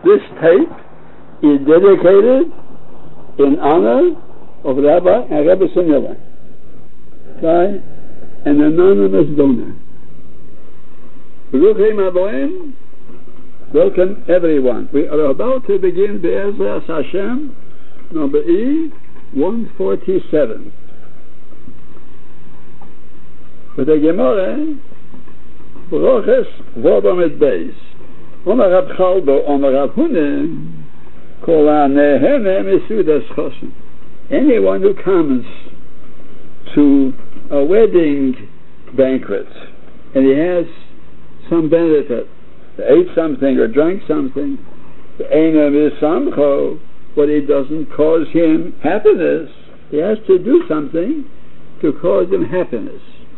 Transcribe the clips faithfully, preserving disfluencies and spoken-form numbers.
This tape is dedicated in honor of Rabbi and Rabbi Sonila by an anonymous donor. Welcome everyone. We are about to begin Be'ezras Hashem, number E one forty-seven. With the Gemara, Broches Vodomit Beis. Omer Rab Chalbo, Omer Rab Hunen, Kol HaNehene Mesudas Chosen. Anyone who comes to a wedding banquet and he has some benefit, he ate something or drank something, but it doesn't cause him happiness, he has to do something to cause him happiness.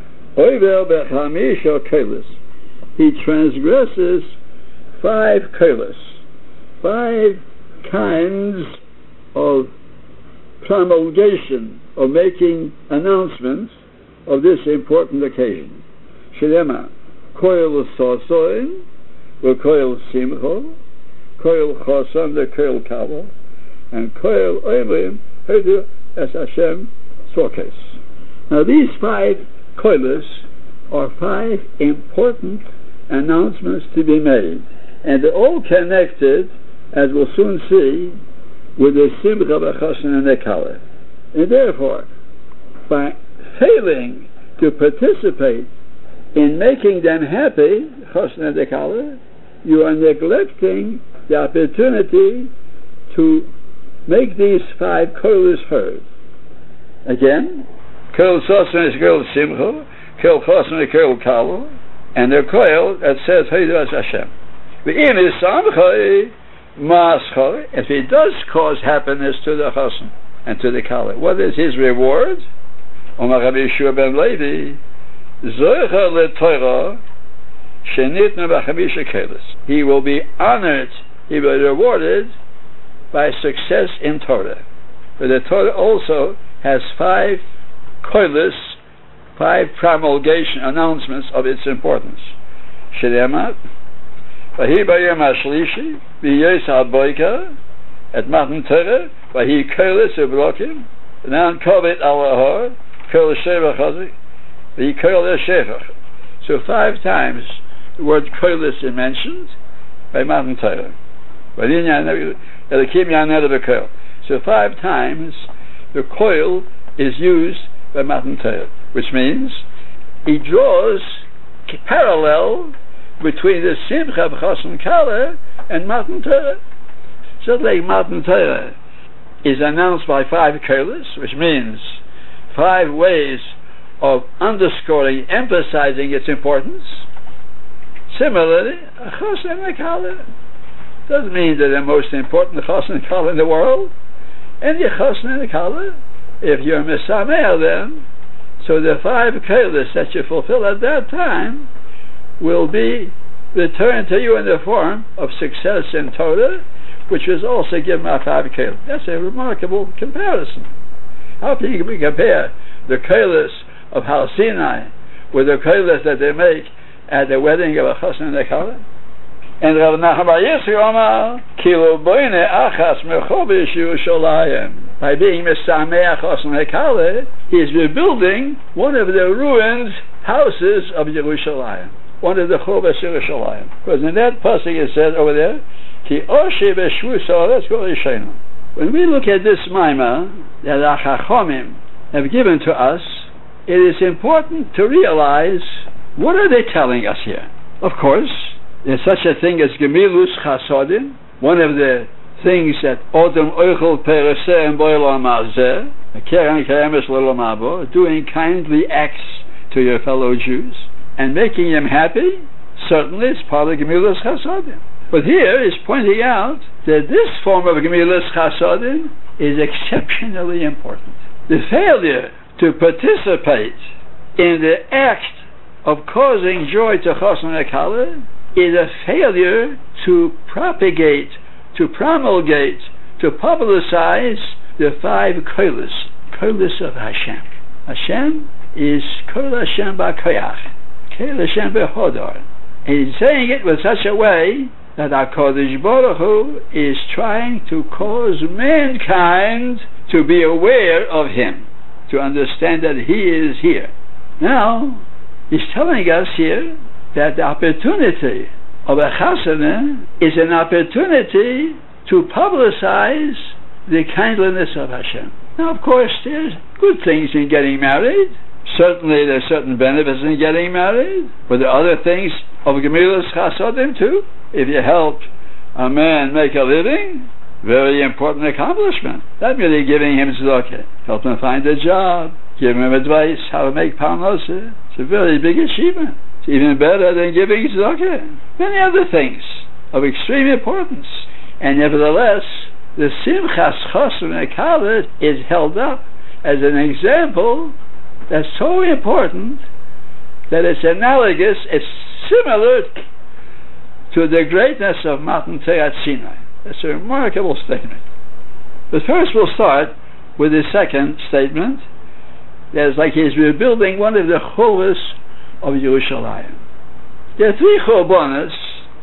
He transgresses five kolos, five kinds of promulgation, of making announcements of this important occasion. Shelema, koil sosoin, koil simcho, koil chosam, the koil kavod, and koil oimrim, hedu es Hashem sorkes. Now these five koilos are five important announcements to be made, and they're all connected, as we'll soon see, with the simcha b'choshen and the kala. And therefore, by failing to participate in making them happy, choshen and the kala, you are neglecting the opportunity to make these five kolos heard. Again, kol sosen is kol simcha, kol choshen is kol kala, and the koil that says Heidu as Hashem. V'im is samchai maschai. If he does cause happiness to the choshen and to the kala, what is his reward? Omar Rabbi Yeshua ben Levi, zoicha leTorah shenitna b'chamisha kelos. He will be honored, he will be rewarded by success in Torah. But the Torah also has five koilos, five promulgation announcements of its importance. Shlemat, Vahi Bayom HaShlishi, V'yos HaBoika, at Matan Torah, Vahi Kolos Ubrokim, Nan Kovet Alahor, Kol Shevach Chazik, Vahi Kol Shevach. So five times the word Kolos is mentioned by Matan Torah. So five times the koil is used by Matan Torah, which means he draws parallel between the Simcha B'choshen Kala and Matan Torah. Just like Matan Torah is announced by five kolos, which means five ways of underscoring, emphasizing its importance. Similarly, a Choshen Kala doesn't mean that the most important Choshen Kala in the world. And the Choshen Kala, if you're Mesameah then, so the five kolos that you fulfill at that time will be returned to you in the form of success in Torah, which was also given by five kolos. That's a remarkable comparison. How can we compare the kolos of Har Sinai with the kolos that they make at the wedding of a Choshen Kala? And Rav Nachman Bar Yitzchak Omar, Kilo Boine Achas Mechovish Yerushalayim. By being Mesameach Choshen Kala, he is rebuilding one of the ruined houses of Yerushalayim, one of the Chovesh Yerushalayim. Because in that pasuk it says over there, Ki Oshe B'Shvusa, let's go to Yishayim. When we look at this Maimah that the Chachomim have given to us, it is important to realize, what are they telling us here? Of course, there's such a thing as Gemilus Chasodim, one of the things that Odom Oichel Pereseh and Boilam Azeh, Keren Keremes Lolomabo, doing kindly acts to your fellow Jews and making them happy, certainly is part of Gemilus Chasodim. But here is pointing out that this form of Gemilus Chasodim is exceptionally important. The failure to participate in the act of causing joy to Choshen Kala is a failure to propagate, to promulgate, to publicize the five kolos, kolos of Hashem. Hashem is Kol Hashem B'Koyach, Kol Hashem B'Hodor. And he's saying it with such a way that HaKadosh Baruch Hu is trying to cause mankind to be aware of Him, to understand that He is here. Now, He's telling us here that the opportunity of a chasana is an opportunity to publicize the kindliness of Hashem. Now, of course, there's good things in getting married. Certainly, there are certain benefits in getting married, but there are other things of Gemilas Chasadim too. If you help a man make a living, very important accomplishment. Not merely giving him tzedakah, help him find a job, give him advice how to make parnasa. It's a very big achievement. It's even better than giving tzedakah. Many other things of extreme importance, and nevertheless, the Simchas Chosr Mekadosh is held up as an example that's so important that it's analogous, it's similar to the greatness of Matan Torah Sinai. That's a remarkable statement. But first we'll start with the second statement. That's like he's rebuilding one of the chuvas of Yerushalayim. There are three churbanos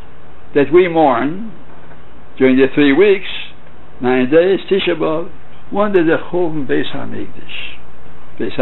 that we mourn during the three weeks, nine days, Tisha B'Av. One is the Churban Beis HaMikdash. Beis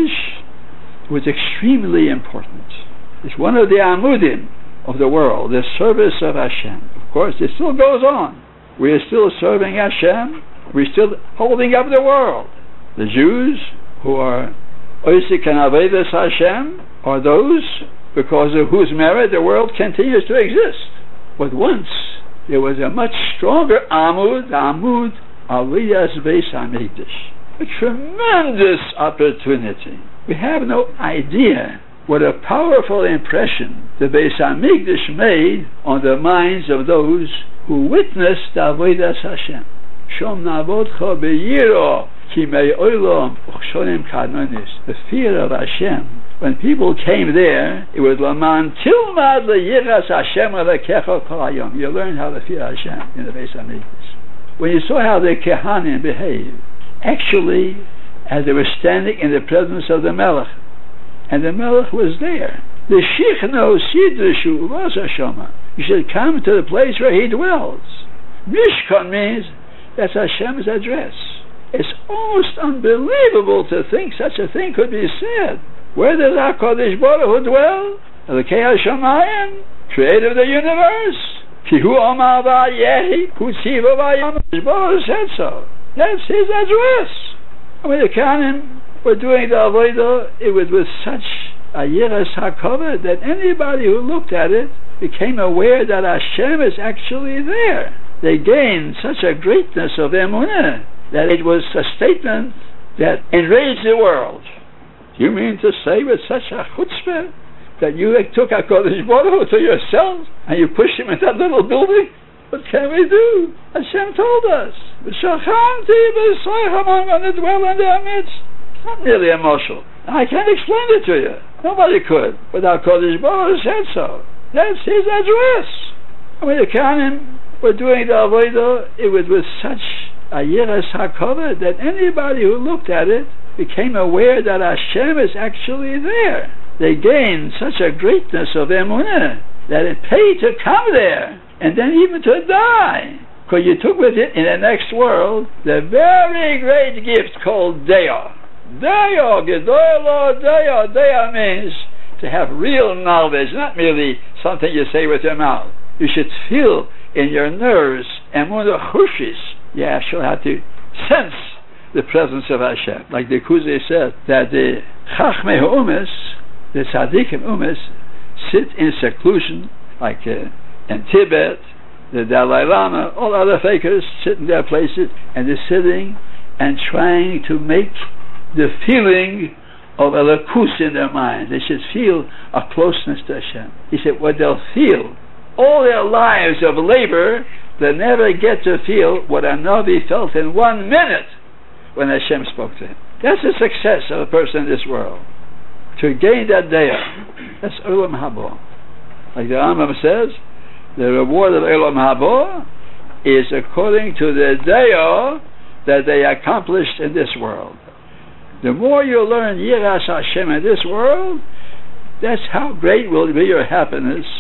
HaMikdash was extremely important. It's one of the amudim of the world, the service of Hashem. Of course, it still goes on. We are still serving Hashem. We're still holding up the world. The Jews who are Oisik and Avedas Hashem are those because of whose merit the world continues to exist. But once there was a much stronger Amud, Amud Aliyas Beis HaMikdash. A tremendous opportunity. We have no idea what a powerful impression the Beis HaMikdash made on the minds of those who witnessed the Avodas Hashem. Shom navodcha beyiro kimei olam uchshonim kanonis. The fear of Hashem. When people came there, it was Laman Tilmad leyiras Hashem alekecha kol hayom. You learn how to fear Hashem in the Beis HaMikdash. When you saw how the Kehanim behaved, actually, as they were standing in the presence of the Melech, and the Melech was there. The Shichno Sidrishu Rasa Shoma. You should come to the place where He dwells. Mishkan means that's Hashem's address. It's almost unbelievable to think such a thing could be said. Where does HaKadosh Baruch Hu dwell? Elokei HaShamayim, creator of the universe. Kihu Amar Vayehi, Hu Tziva Vayam. Baruch said so. That's His address. And when the Kohanim were doing the Avodah, it was with such a yiras hakavod that anybody who looked at it became aware that Hashem is actually there. They gained such a greatness of emunah that it was a statement that enraged the world. Do you mean to say with such a chutzpah that you took HaKadosh Baruch Hu to yourself and you pushed Him in that little building? What can we do? Hashem told us, "V'shachanti b'soichem, I'm going to dwell in their midst." It's not merely a mashal. I can't explain it to you. Nobody could. But HaKadosh Baruch Hu said so. That's His address. And when the Kohanim were doing the Avodah, it was with such a yiras hakavod that anybody who looked at it became aware that Hashem is actually there. They gained such a greatness of emunah that it paid to come there and then even to die, because you took with it in the next world the very great gift called Deah. Deah, Gedolah Deah. Deah means to have real knowledge, not merely something you say with your mouth. You should feel in your nerves, emunah chushis. Yeah, she'll have to sense the presence of Hashem. Like the Kuzay said, that the Chachmei Umes, the Tzaddikim Umes, sit in seclusion, like uh, in Tibet, the Dalai Lama, all other fakers sit in their places, and they're sitting and trying to make the feeling of Elokus in their mind. They should feel a closeness to Hashem. He said, what they'll feel, all their lives of labor, they'll never get to feel what a Navi felt in one minute when Hashem spoke to him. That's the success of a person in this world. To gain that Deah, that's Olam Haba. Like the Rambam says, the reward of Olam Haba is according to the Deah that they accomplished in this world. The more you learn Yiras Hashem in this world, that's how great will be your happiness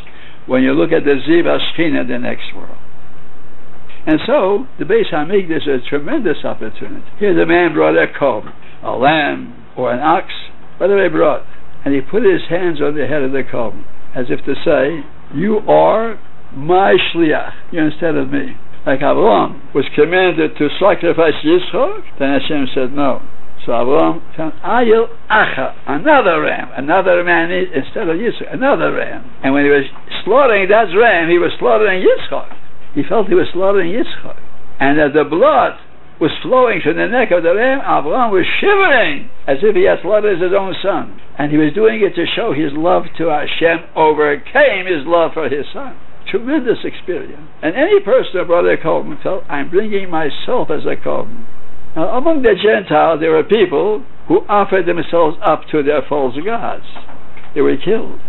when you look at the Ziv HaShechina in the next world. And so, the Beis HaMikdash is a tremendous opportunity. Here the man brought a korban, a lamb, or an ox, whatever he brought, and he put his hands on the head of the korban, as if to say, you are my shliach, you're instead of me. Like Avraham was commanded to sacrifice Yitzchak, then Hashem said no. So Avraham found Ayil Acha, another ram, another man instead of Yitzchak, another ram. And when he was slaughtering that ram, he was slaughtering Yitzchak. He felt he was slaughtering Yitzchak. And as the blood was flowing from the neck of the ram, Avraham was shivering as if he had slaughtered his own son. And he was doing it to show his love to Hashem overcame his love for his son. Tremendous experience. And any person who brought a korban felt, I'm bringing myself as a korban. Now, among the Gentiles, there were people who offered themselves up to their false gods. They were killed.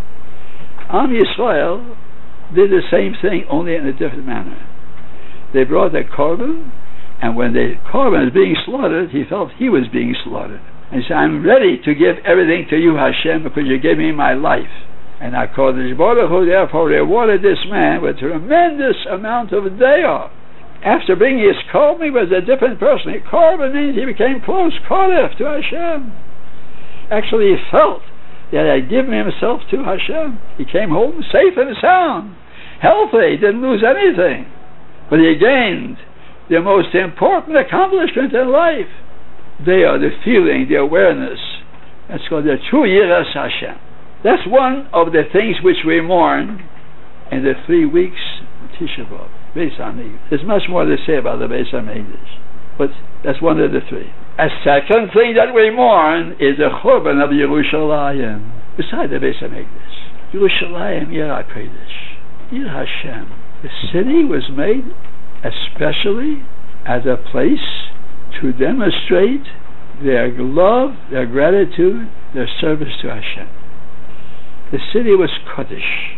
Am Yisrael did the same thing, only in a different manner. They brought a korban, and when the korban was being slaughtered, he felt he was being slaughtered. And he said, I'm ready to give everything to you, Hashem, because you gave me my life. And HaKadosh Baruch Hu therefore rewarded this man with a tremendous amount of dayah. After bringing his korban, he was a different person. Korban means he became close, Kodesh, to Hashem. Actually, he felt that he had given himself to Hashem. He came home safe and sound, healthy, didn't lose anything. But he gained the most important accomplishment in life. They are the feeling, the awareness. That's called the true Yiras Hashem. That's one of the things which we mourn in the three weeks of Tisha B'Av, Beis HaMikdash. There's much more to say about the Beis HaMikdash, but that's one of the three. A second thing that we mourn is the Churban of Yerushalayim, beside the Beis HaMikdash. Yerushalayim, Yer HaKodesh, Yer Hashem. The city was made especially as a place to demonstrate their love, their gratitude, their service to Hashem. The city was Kodesh.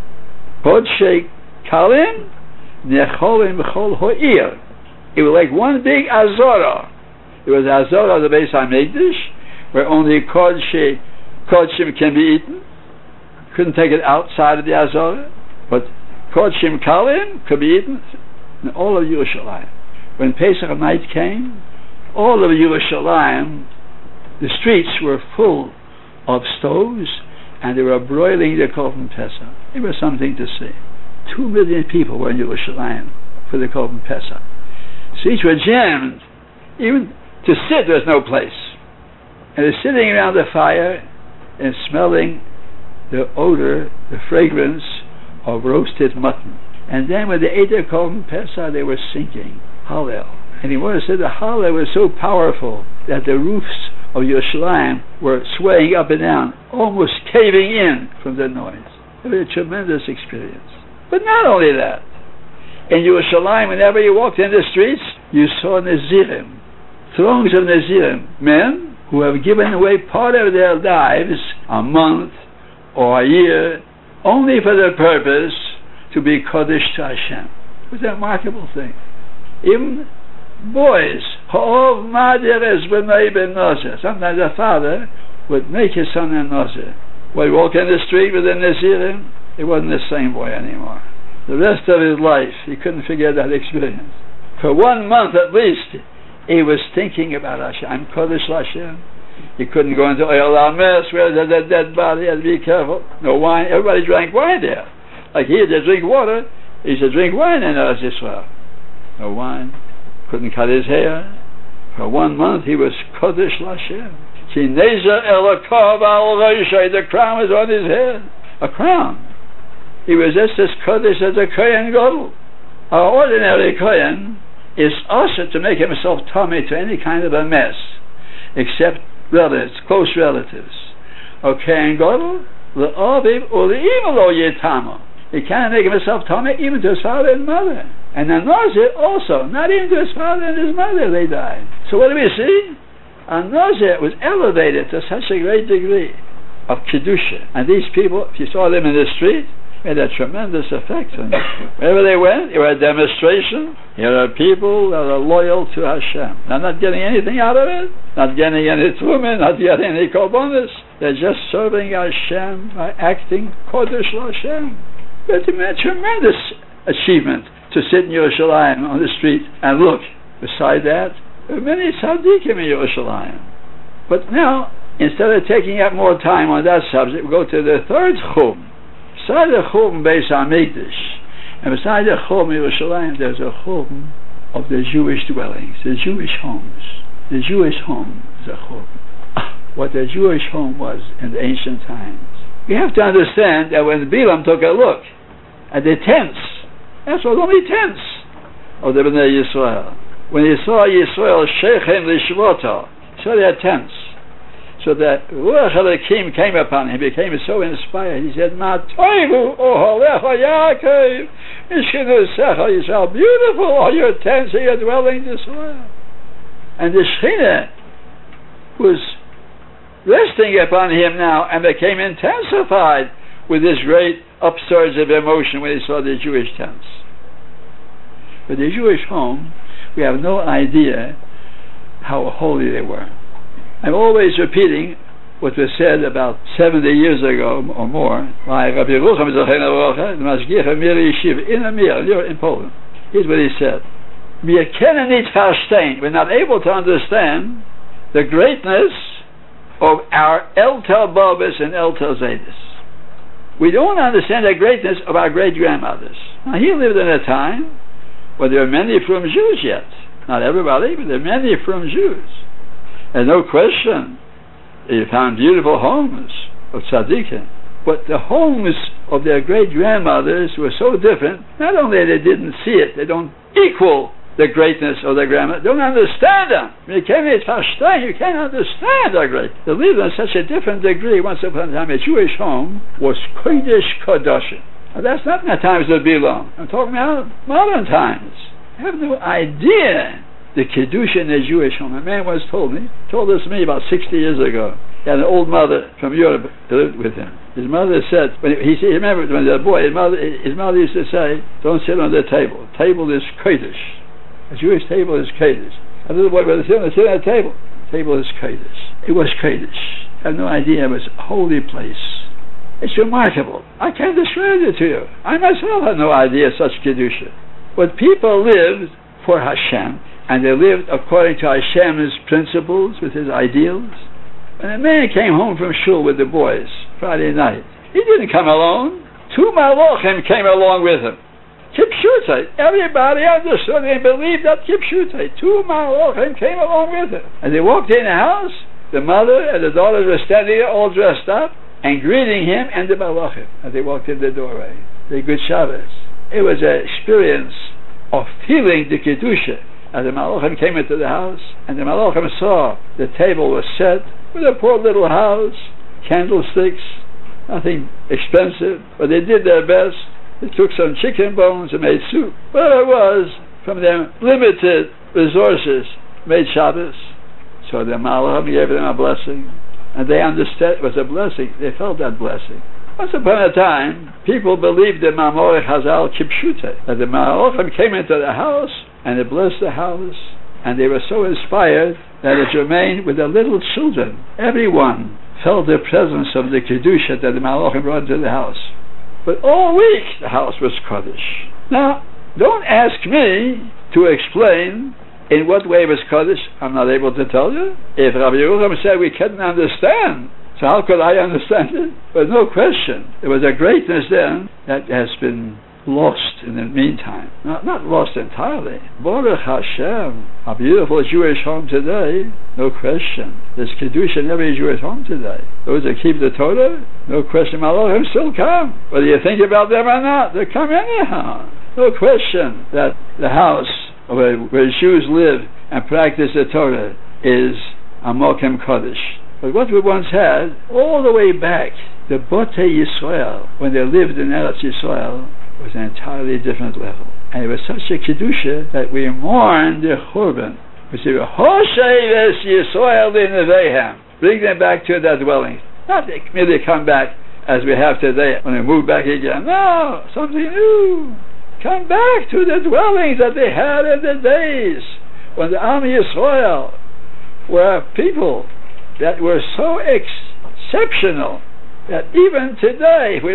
Kodshei Kalim Necholim B'chol Ha'ir. It was like one big Azorah. It was Azorah of the Beis HaMikdash, where only Kodshei Kodshim can be eaten. Couldn't take it outside of the Azorah. But Kodshim Kalim could be eaten in all of Yerushalayim. When Pesach night came, all of Yerushalayim, the streets were full of stoves, and they were broiling the Korban Pesach. It was something to see. Two million people were in Yerushalayim for the Korban Pesach. Streets were jammed. Even to sit, there was no place. And they're sitting around the fire and smelling the odor, the fragrance of roasted mutton. And then when they ate their Korban Pesach, they were singing Hallel. And he wanted to say the Hallel was so powerful that the roofs of Yerushalayim were swaying up and down, almost caving in from the noise. It was a tremendous experience. But not only that. In Yerushalayim, whenever you walked in the streets, you saw Nazirim, throngs of Nazirim, men who have given away part of their lives, a month or a year, only for the purpose to be Kodesh to Hashem. It was a remarkable thing. Even boys, sometimes a father would make his son a Nazir. When he walked in the street with a Nazirim, it wasn't the same boy anymore. The rest of his life, he couldn't forget that experience. For one month at least, he was thinking about Hashem. I'm Kodesh Hashem. He couldn't go into Oil HaMes where there's a dead body. He had to be careful. No wine. Everybody drank wine there. Like he had to drink water, he should drink wine in Eretz Yisrael. No wine. Couldn't cut his hair. For one month he was Kodesh Hashem. The crown was on his head. A crown. He was just as Kodesh as a Kohen Gadol. Our ordinary Kohen is also to make himself tummy to any kind of a mess, except relatives, close relatives. A Kohen Gadol, the Aviv or the evil o Yitamo. He can't make himself tummy even to his father and mother. And the Nazir also, not even to his father and his mother, they died. So what do we see? A Nazir was elevated to such a great degree of Kedusha. And these people, if you saw them in the street, made a tremendous effect on them. Wherever they went, it was a demonstration. Here are people that are loyal to Hashem. They're not getting anything out of it, not getting any tumah, not getting any korbanos. They're just serving Hashem by acting Kodesh Hashem. It's a tremendous achievement to sit in Yerushalayim on the street and look. Beside that, there are many tzaddikim in Yerushalayim. But now, instead of taking up more time on that subject, we go to the third chum. Beside the chum Beis Hamikdash, and beside the chum Yerushalayim, there's a chum of the Jewish dwellings, the Jewish homes. The Jewish home is a chum. What the Jewish home was in the ancient times. You have to understand that when Bilam took a look at the tents, that's what only tents of the Bnei Yisrael. When he saw Yisrael Sheichem Lishvota, he saw their tents. So that Ruach Elokim came upon him. He became so inspired. He said, Ma toivu oholecha Yaakov, Mishkinusecha Yisrael. Beautiful are your tents and your dwellings, Yisrael. And the Shekhinah was resting upon him now and became intensified with this great upsurge of emotion when he saw the Jewish tents. But the Jewish home, we have no idea how holy they were. I'm always repeating what was said about seventy years ago or more by Rabbi Yerucham Zechena the Mashgiach of Mir Yeshiva in Amir, in Poland. Here's what he said. Wir können nicht verstehen, we're not able to understand the greatness of our El Tel Bobis and El Tel Zedis. We don't understand the greatness of our great-grandmothers. Now, he lived in a time when there were many from Jews yet. Not everybody, but there are many from Jews. And no question, they found beautiful homes of tzaddikim. But the homes of their great-grandmothers were so different, not only they didn't see it, they don't equal the greatness of their grandmother. Don't understand them. You can't you can't understand their great. They lived on such a different degree. Once upon a time, a Jewish home was Kodesh Kodashim. Now, that's not in the times of Bilam. I'm talking about modern times. I have no idea the Kedusha in a Jewish home. A man once told me, told this to me about sixty years ago. He had an old mother from Europe who lived with him. His mother said, when he, he remembered when he was a boy, his mother, his mother used to say, don't sit on the table. Table is Kodesh. A Jewish table is Kodesh. A little boy was sitting at a table. Table is Kodesh. It was Kodesh. I have no idea. It was a holy place. It's remarkable. I can't describe it to you. I myself had no idea such Kedusha. But people lived for Hashem, and they lived according to Hashem's principles, with his ideals. When a man came home from shul with the boys Friday night, he didn't come alone. Two Malachim came along with him. Kipshutay. Everybody understood and believed that Kipshutay. Two Malachim came along with him. And they walked in the house. The mother and the daughters were standing there all dressed up and greeting him and the Malachim as they walked in the doorway. The good Shabbos. It was an experience of feeling the Kedusha. As the Malachim came into the house and the Malachim saw the table was set with a poor little house, candlesticks, nothing expensive, but they did their best. They took some chicken bones and made soup. Whatever it was, from their limited resources, made Shabbos. So the Malachim gave them a blessing, and they understood it was a blessing. They felt that blessing. Once upon a time, people believed the Mamorei Chazal Kipshute, that the Malachim came into the house and they blessed the house, and they were so inspired that it remained with the little children. Everyone felt the presence of the Kedusha that the Malachim brought into the house. But all week the house was Kodesh. Now, don't ask me to explain in what way it was Kodesh. I'm not able to tell you. If Rabbi Yerucham said we couldn't understand, so how could I understand it? But no question, there was a greatness then that has been lost in the meantime. Not, not lost entirely. Baruch Hashem, a beautiful Jewish home today, no question. There's Kedusha in every Jewish home today. Those that keep the Torah, no question, Malachim still come. Whether you think about them or not, they come anyhow. No question that the house where, where Jews live and practice the Torah is a Mokem Kodesh. But what we once had, all the way back, the Botei Yisrael, when they lived in Eretz Yisrael, was an entirely different level. And it was such a Kedusha that we mourned the Churban. We said, Hosheves Yisrael Nevehem. Bring them back to their dwellings. Not merely come back as we have today when they move back again. No, something new. Come back to the dwellings that they had in the days when the Am Yisrael were people that were so exceptional that even today, if we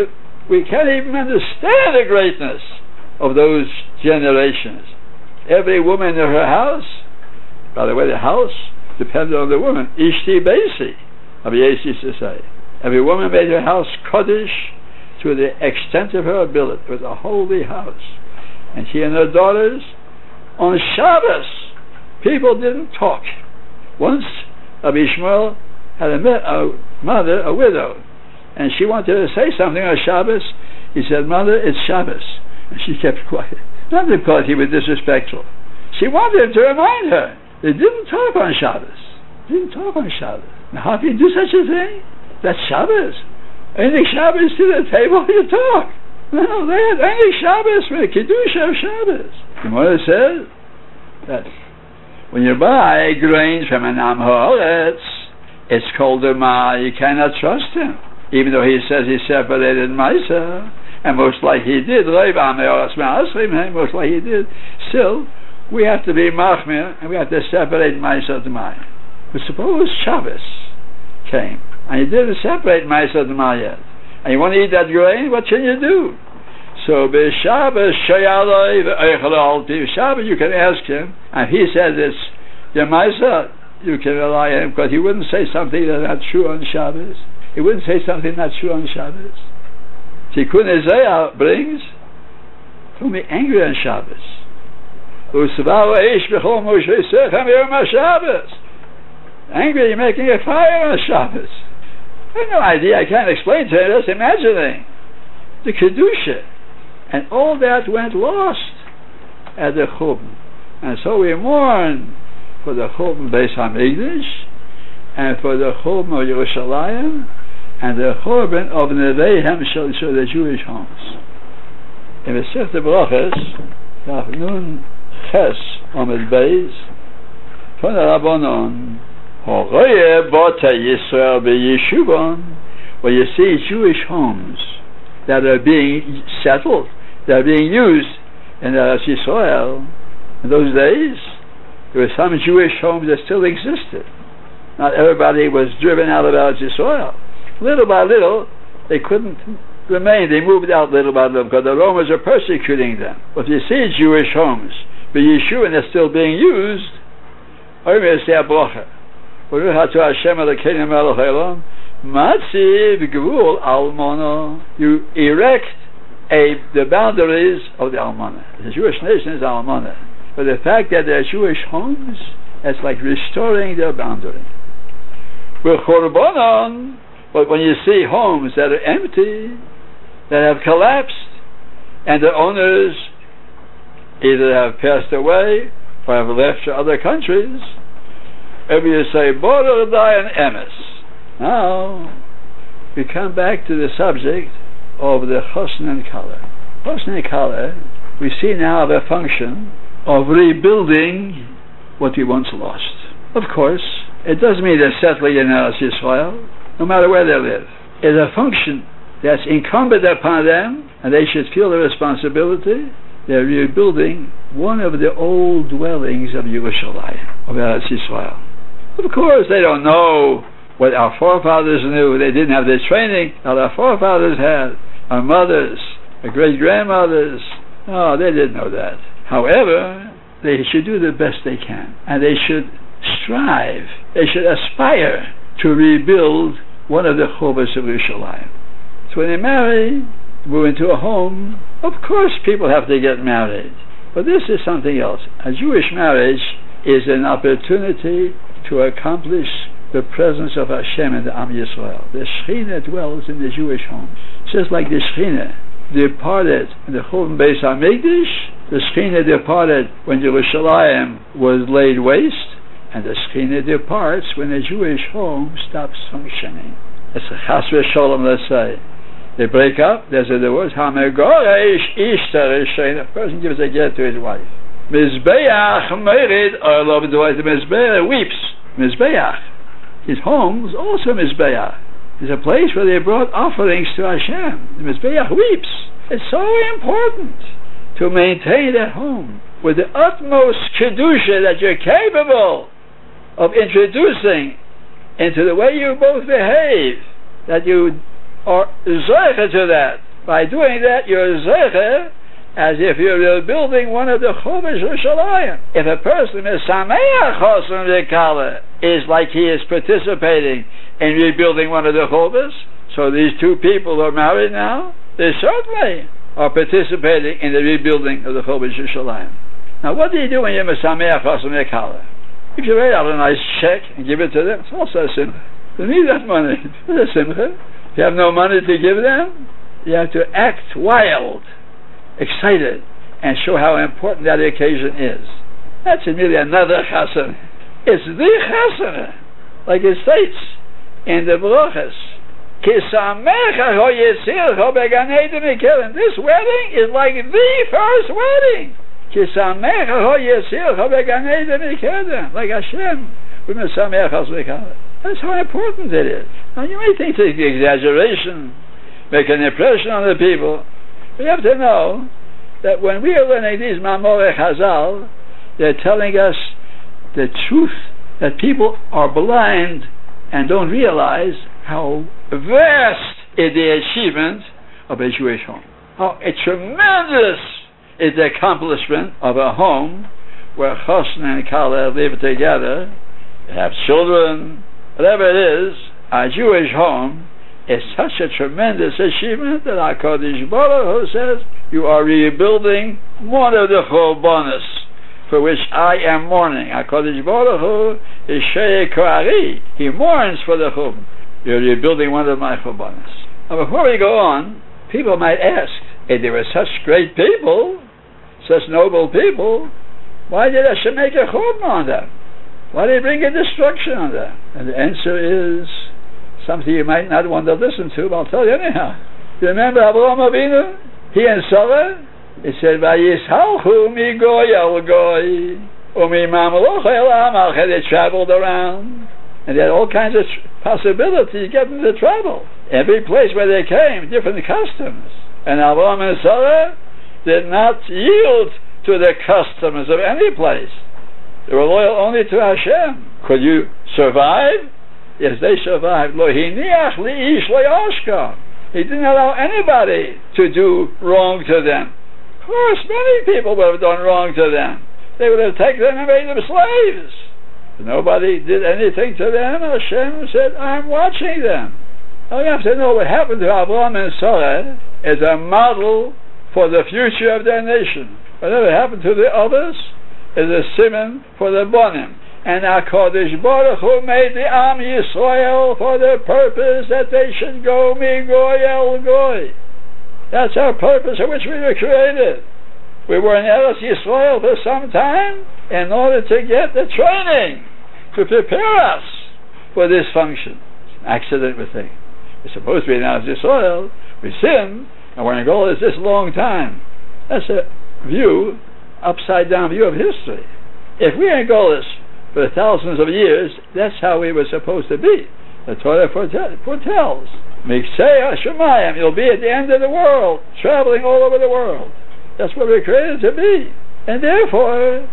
We can't even understand the greatness of those generations. Every woman in her house, by the way, the house depended on the woman. Ishti Beisi, Rabbi Yossi used to say. Every woman made her house Kodesh to the extent of her ability. It was a holy house. And she and her daughters, on Shabbos, people didn't talk. Once, Rabbi Ishmael had a, a mother, a widow, and she wanted to say something on Shabbos. He said, "Mother, it's Shabbos." And she kept quiet. Not because he was disrespectful. She wanted him to remind her. They didn't talk on Shabbos. They didn't talk on Shabbos. Now, how can you do such a thing? That's Shabbos. Only Shabbos to the table you talk. No, they had only Shabbos for the Kiddush of Shabbos. The Gemara says that when you buy grains from an Am Haaretz, it's called a Ma. You cannot trust him, even though he says he separated Maisa, and most likely he did. Most likely he did. Still, we have to be Machmir, and we have to separate Maisa to Mai. But suppose Shabbos came, and you didn't separate Maisa to Mai yet, and you want to eat that grain, what can you do? So, B'Shabbos Shayaloi V'Eichel Shabbos, you can ask him, and he says it's your Maisa, you can rely on him, because he wouldn't say something that's not true on Shabbos. He wouldn't say something not true on Shabbos. Tikkun Isaiah brings, don't be angry on Shabbos. Angry, you're making a fire on Shabbos. I have no idea, I can't explain to you, just imagining. The Kedusha. And all that went lost at the Churban. And so we mourn for the Churban Beis HaMikdash, and for the Churban of Yerushalayim, and the Churban of Neveihem Shel the Jewish homes. In Masechet Brachos, Daf Nun Ches Amud Beis, from the Rabbanon, Horoye Bata Yisrael B'Yeshuvon, where you see Jewish homes that are being settled, that are being used in Eretz Yisrael. In those days, there were some Jewish homes that still existed. Not everybody was driven out of Eretz Yisrael. Little by little, they couldn't remain. They moved out little by little because the Romans are persecuting them. But if you see Jewish homes, but Yeshua, and they're still being used, you erect a, the boundaries of the Almana. The Jewish nation is Almana. But the fact that they're Jewish homes, it's like restoring their boundary. But when you see homes that are empty, that have collapsed, and the owners either have passed away or have left to other countries, if you say, Borah Dayan Emes. Now, we come back to the subject of the Chosn and Kala. Chosn and Kala, we see now the function of rebuilding what we once lost. Of course, it doesn't mean they're settling in Eretz Yisrael, no matter where they live. It's a function that's incumbent upon them, and they should feel the responsibility. They're rebuilding one of the old dwellings of Yerushalayim, of Eretz Yisrael. Of course, they don't know what our forefathers knew. They didn't have the training that our forefathers had. Our mothers, our great-grandmothers, no, they didn't know that. However, they should do the best they can, and they should strive, they should aspire to rebuild one of the chuvas of Yerushalayim. So when they marry, move into a home, of course people have to get married. But this is something else. A Jewish marriage is an opportunity to accomplish the presence of Hashem in the Am Yisrael. The Shekhinah dwells in the Jewish homes. Just like the Shekhinah departed in the Churban Beis HaMikdash, the Shekhinah departed when Yerushalayim was laid waste, and the Shekhinah departs when a Jewish home stops functioning. It's a chas v'sholom, let's say. They break up, there's a divorce. Hamegoresh ishtar shein. A person gives a get to his wife. Mizbeach merid, I love the wife. The Mizbeach weeps. Mizbeach. His home is also Mizbeach. It's a place where they brought offerings to Hashem. The Mizbeach weeps. It's so important to maintain that home with the utmost kedusha that you're capable of introducing into the way you both behave, that you are zeicha to that. By doing that, you're zecher, as if you're building one of the Chodesh Yerushalayim. If a person is sameach chosam dekala, is like he is participating in rebuilding one of the Chodesh. So these two people who are married now, they certainly are participating in the rebuilding of the Chodesh Yerushalayim. Now, what do you do when you're sameach chosam dekala? If you write out a nice check and give it to them, it's also a simcha. You need that money. It's a simcha. If you have no money to give them, you have to act wild, excited, and show how important that occasion is. That's merely another chasana. It's the chasana, like it states in the Brachas. This wedding is like the first wedding. Like Hashem. That's how important it is. Now you may think it's the exaggeration, make an impression on the people. We have to know that when we are learning these Mamorei Chazal, they're telling us the truth, that people are blind and don't realize how vast is the achievement of a Jewish home. How a tremendous is the accomplishment of a home where Chosn and Kala live together, have children, whatever it is. A Jewish home is such a tremendous achievement that HaKadosh Baruch Hu says, you are rebuilding one of the Churbanos for which I am mourning. HaKadosh Baruch Hu is Shei Koari. He mourns for the Churban. You're rebuilding one of my Churbanos. Now before we go on, people might ask, if there were such great people, such noble people, why did Hashem make a Churban on them? Why did he bring a destruction on them? And the answer is something you might not want to listen to, but I'll tell you anyhow. You remember Avraham Avinu? He and Sarah? He said, Vayishalchu mi goy el goy, umi mamloch el amach. They traveled around, and they had all kinds of possibilities getting into trouble. Every place where they came, different customs. And Avraham and Sarah did not yield to the customs of any place. They were loyal only to Hashem. Could you survive? Yes, they survived. Lo hiniach li'ish lo yashka. He didn't allow anybody to do wrong to them. Of course, many people would have done wrong to them. They would have taken them and made them slaves. But nobody did anything to them. Hashem said, I'm watching them. Now you have to know what happened to Avraham and Sarah is a model for the future of their nation. Whatever happened to the others is a simon for the Bonim. And HaKadosh Baruch Hu made the Am Yisrael for the purpose that they should go mi-goy el goy. That's our purpose for which we were created. We were in Eretz Yisrael for some time in order to get the training to prepare us for this function. It's an accident we think. We're supposed to be in Eretz Yisrael, we sin, and we're in Golos this long time. That's a view, upside down view of history. If we're in Golos for thousands of years, that's how we were supposed to be. The Torah foretells. Miksei Hashemayim, you'll be at the end of the world, traveling all over the world. That's what we're created to be. And therefore,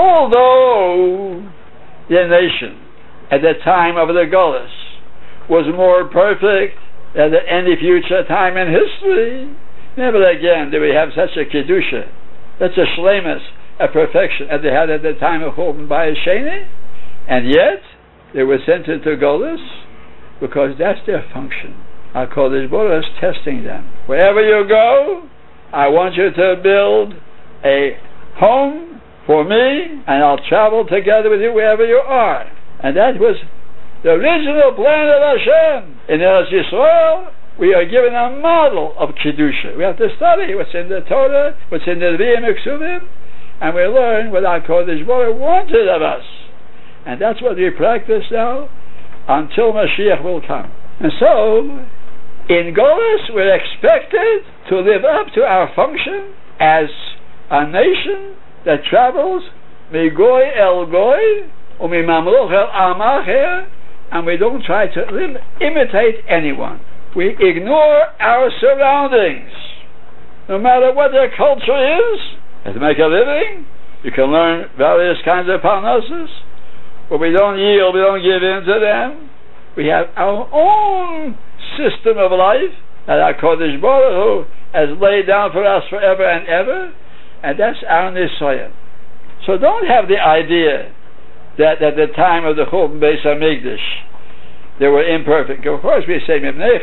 although the nation at the time of the Golos was more perfect than at any future time in history, never again do we have such a kedusha, such a shlemus, a perfection as they had at the time of Churban Bayis Sheni, and yet they were sent into Golos because that's their function. HaKadosh Baruch Hu is testing them. Wherever you go, I want you to build a home for me, and I'll travel together with you wherever you are. And that was the original plan of Hashem. In Eretz Yisrael, we are given a model of Kedusha. We have to study what's in the Torah, what's in the Nevi'im Uksuvim, and we learn what HaKadosh Baruch Hu wanted of us. And that's what we practice now until Mashiach will come. And so, in Golos, we're expected to live up to our function as a nation that travels mi-goy el goy, or mi-mamloch el amacher, and we don't try to lim- imitate anyone. We ignore our surroundings. No matter what their culture is, to make a living, you can learn various kinds of parnassus, but we don't yield, we don't give in to them. We have our own system of life that HaKadosh Baruch Hu as laid down for us forever and ever, and that's our Nisayan. So don't have the idea that at the time of the Churban Beis HaMikdash they were imperfect. Of course we say, we must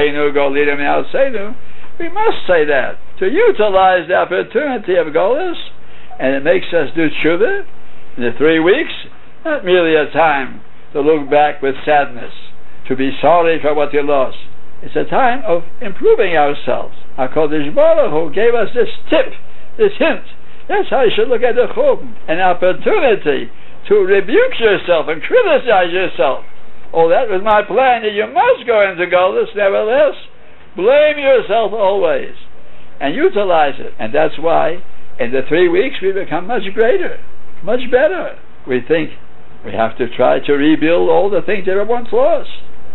say that to utilize the opportunity of Golus, and it makes us do tshuva in the three weeks, not merely a time to look back with sadness, to be sorry for what you lost. It's a time of improving ourselves. HaKadosh Baruch Hu gave us this tip, this hint. That's how you should look at the Churban, an opportunity to rebuke yourself and criticize yourself. Oh, that was my plan, that you must go into Golus. Nevertheless, blame yourself always and utilize it. And that's why in the three weeks we become much greater, much better. We think we have to try to rebuild all the things that were once lost.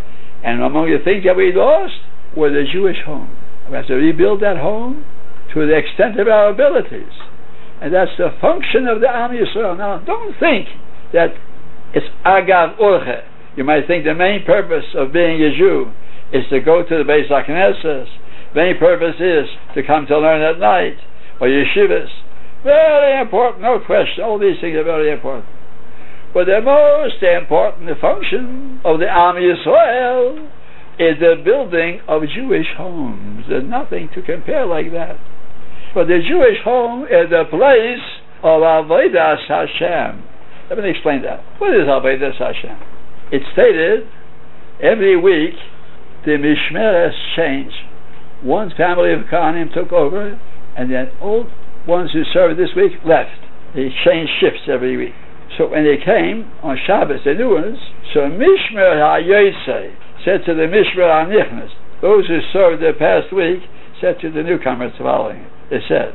And among the things that we lost were the Jewish home. We have to rebuild that home to the extent of our abilities. And that's the function of the Am Yisrael. Now, don't think that it's Agav Urche. You might think the main purpose of being a Jew is to go to the Beis HaKnesses. The main purpose is to come to learn at night, or yeshivas. Very important, no question. All these things are very important. But the most important function of the Am Yisrael is the building of Jewish homes. There's nothing to compare like that. But the Jewish home is the place of Avodas Hashem. Let me explain that. What is Avodas Hashem? It's stated every week the Mishmeres changed. One family of Kohanim took over, and then all ones who served this week left. They changed shifts every week. So when they came on Shabbos, the new ones, so Mishmer HaYosei said to the Mishmer HaNichnas, those who served the past week, said to the newcomers following it, they said,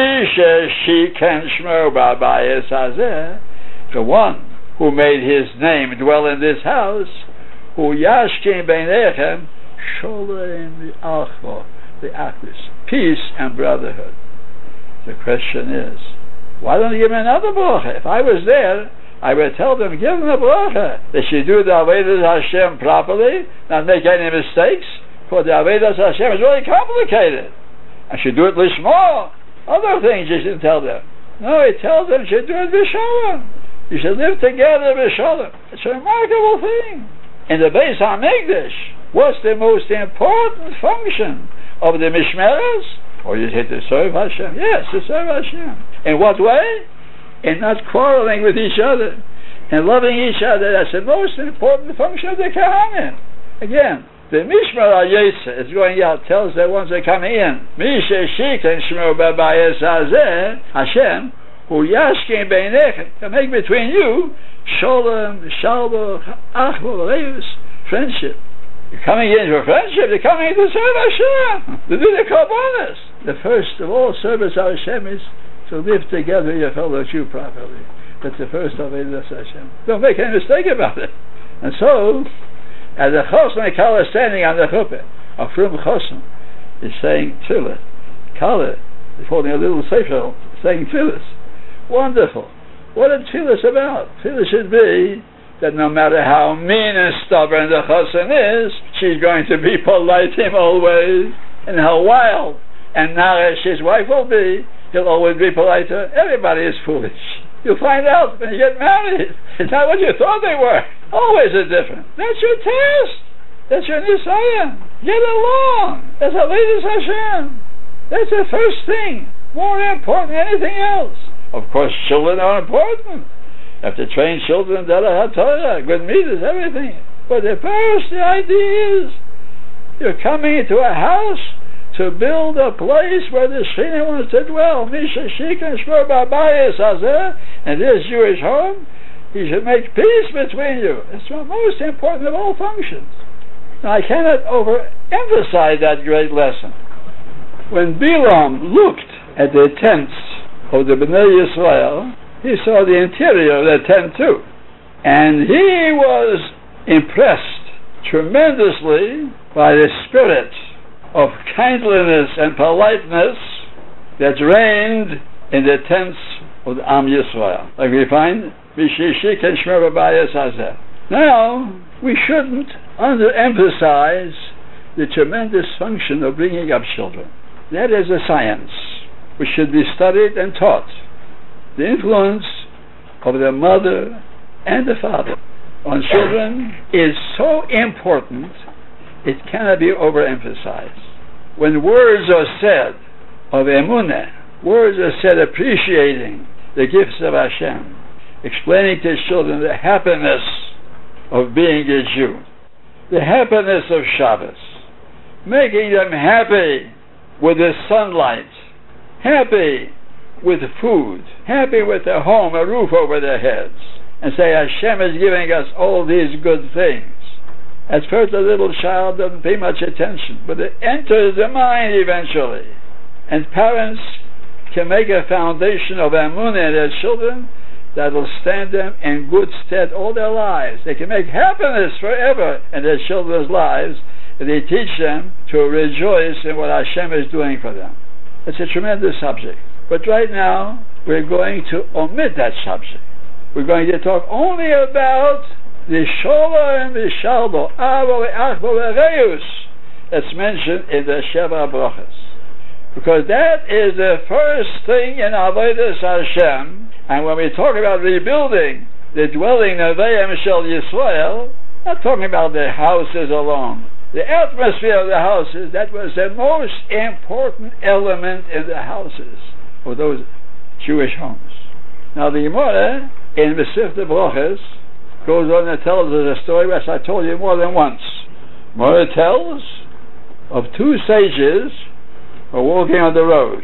Misha Shiken Shmer B'Bayis Hazeh, the one who made his name dwell in this house, who Yashkim Beinechem Sholem Achvo, the Akvis, peace and brotherhood. The question is, why don't you give him another bracha? If I was there, I would tell them, give him a bracha. They should do the Avodas Hashem properly, not make any mistakes, for the Avodas Hashem is really complicated. I should do it lishma. Other things you should tell them. No, he tells them you should do it b'shalom. You should live together b'shalom. It's a remarkable thing. In the Beis HaMikdash, what's the most important function of the Mishmeres? Or you say to serve Hashem? Yes, to serve Hashem. In what way? In not quarreling with each other and loving each other. That's the most important function of the Kohanim. Again, the Mishmer HaYosei is going out, tells the ones that are coming in, Misha Shiken Shmer B'Bayis Hazeh, Hashem, who Yashkim Beinechem, to make between you Sholem, Shalbo, Achvo, Leus, friendship. You're coming in for friendship, you're coming in to serve Hashem, to do the Korbanos. The first of all service of Hashem is to live together with your fellow Jew properly. That's the first of Avodas Hashem. Don't make any mistake about it. And so, as the Chosn Kala is standing on the chuppah, a Frum Chosn is saying Tefillah. Kala is holding a little sefer, saying Tefillah. Wonderful. What is Tefillah about? Tefillah should be that no matter how mean and stubborn the Chosn is, she's going to be polite to him always. And how wild and narish his wife will be, he'll always be polite to her. Everybody is foolish. You'll find out when you get married. It's not what you thought they were. Always is different. That's your test. That's your Nisayan. Get along. That's Avodas Hashem. That's the first thing. More important than anything else. Of course, children are important. You have to train children that are HaTorah, good midas, everything. But the first the idea is you're coming into a house to build a place where the Shekhinah wants to dwell. Misha Shiken Shmer B'Bayis Hazeh, and this Jewish home, he should make peace between you. It's the most important of all functions. Now, I cannot overemphasize that great lesson. When Bilam looked at the tents of the Bnei Yisrael, he saw the interior of the tent too. And he was impressed tremendously by the spirit of kindliness and politeness that reigned in the tents of the Am Yisrael. Like we find, now, we shouldn't underemphasize the tremendous function of bringing up children. That is a science which should be studied and taught. The influence of the mother and the father on children is so important, it cannot be overemphasized. When words are said of emunah, words are said appreciating the gifts of Hashem, explaining to children the happiness of being a Jew, the happiness of Shabbos, making them happy with the sunlight, happy with food, happy with a home, a roof over their heads, and say Hashem is giving us all these good things. At first the little child doesn't pay much attention, but it enters the mind eventually. And parents can make a foundation of emunah in their children that will stand them in good stead all their lives. They can make happiness forever in their children's lives if they teach them to rejoice in what Hashem is doing for them. It's a tremendous subject. But right now, we're going to omit that subject. We're going to talk only about the Shola and the Shaldo, Avo Achbo Reus, that's mentioned in the Sheva Brachas. Because that is the first thing in Avodas Hashem. And when we talk about rebuilding the dwelling of Neveim Shel Yisrael, not talking about the houses alone. The atmosphere of the houses, that was the most important element in the houses of those Jewish homes. Now the Gemara in Masechta Brachas goes on and tells us a story which I told you more than once. Gemara tells of two sages who are walking on the road,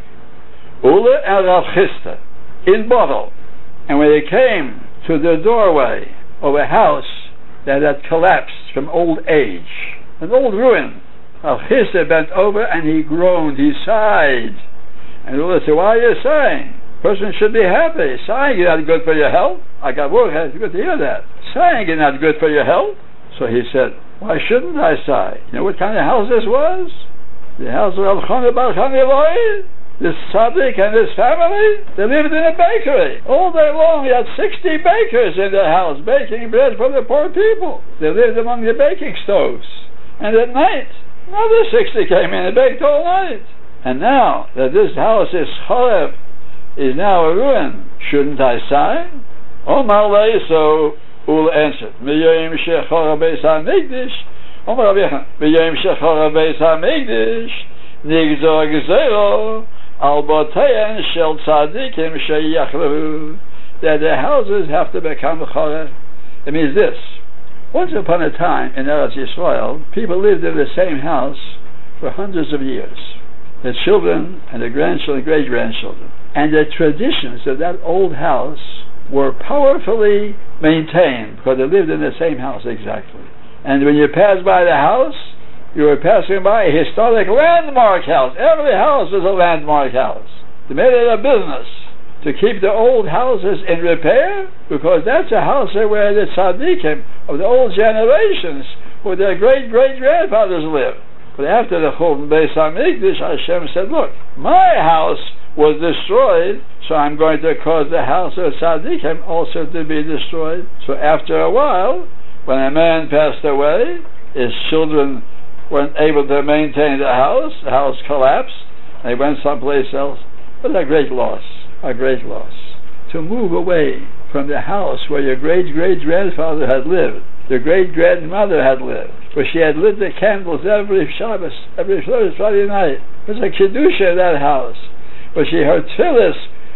Ula and Rav Chisda, in Bavel, and when they came to the doorway of a house that had collapsed from old age, an old ruin, Rav Chisda bent over and he groaned, he sighed. And Ula said, why are you sighing? Person should be happy. Sighing is not good for your health. I got work, it's good to hear that. Sighing is not good for your health. So he said, why shouldn't I sigh? You know what kind of house this was? The house of Elchanan Bar Chaniloi, this tzaddik and his family, they lived in a bakery. All day long, he had sixty bakers in their house, baking bread for the poor people. They lived among the baking stoves. And at night, another sixty came in and baked all night. And now that this house is Chorev, is now a ruin, shouldn't I sigh? Omar Lei, so Ula answered, Miyayim Shechor Beis HaMikdash, Omar Rabbi, Miyayim Shechor Beis HaMikdash, Nigzor Gzero, Al Botein Shel Tzadikim Sheyachlehu, that the houses have to become Chorev. It means this. Once upon a time in Eretz Yisrael, people lived in the same house for hundreds of years. The children and the grandchildren, great-grandchildren. And the traditions of that old house were powerfully maintained because they lived in the same house exactly. And when you passed by the house, you were passing by a historic landmark house. Every house was a landmark house. They made it a business to keep the old houses in repair because that's a house where the tzaddikim of the old generations, where their great-great-grandfathers lived. But after the Churban Beis HaMikdash, Hashem said, look, my house was destroyed, so I'm going to cause the house of tzaddikim also to be destroyed. So after a while, when a man passed away, his children weren't able to maintain the house, the house collapsed, they went someplace else. But a great loss, a great loss. To move away from the house where your great-great-grandfather had lived, your great-grandmother had lived, where she had lit the candles every Shabbos, every Friday night. It was a kedusha in that house, where she heard tefillos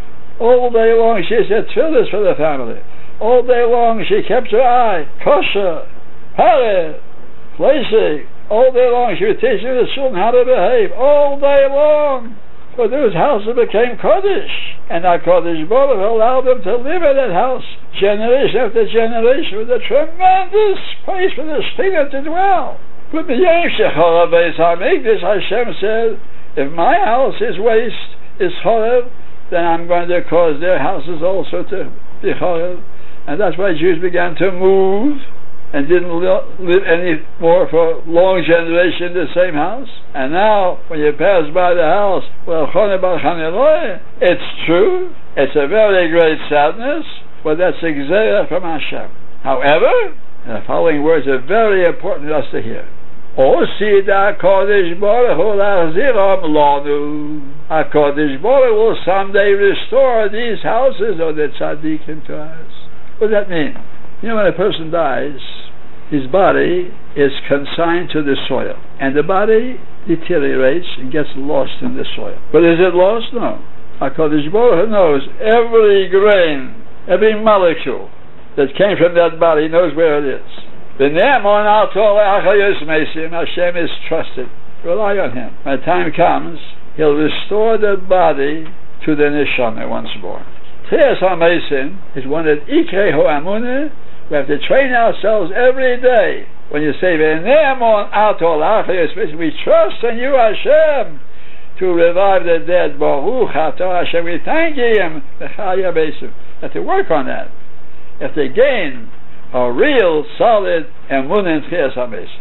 all day long. She said tefillos for the family. All day long she kept her eye, kosher, pareh, fleishig. All day long she was teaching the children how to behave. All day long. But those houses became Kodesh, and that Kodesh Baruch allowed them to live in that house generation after generation with a tremendous place for the Shekhinah to dwell. But the Yemshech Beis HaMikdash, Hashem said, if my house is waste, is Chorev, then I'm going to cause their houses also to be Chorev. And that's why Jews began to move and didn't live any more for a long generation in the same house. And now, when you pass by the house, well, it's true, it's a very great sadness, but that's a gzera from Hashem. However, the following words are very important for us to hear. Osida HaKadosh Baruch Hu lachziram lanu. HaKadosh Baruch will someday restore these houses of the tzaddikim to us. What does that mean? You know, when a person dies, his body is consigned to the soil, and the body deteriorates and gets lost in the soil. But is it lost? No. HaKadosh Baruch Hu knows every grain, every molecule that came from that body, knows where it is. Hashem is trusted. Rely on Him. When the time comes, He'll restore the body to the neshama once more. Tchias HaMeisim is one that Ikrehu Amunah. We have to train ourselves every day. When you say, we trust in you, Hashem, to revive the dead. Baruch atah Hashem, we thank Him. We have to work on that. We have to gain a real solid emunah in Tchias HaMeisim.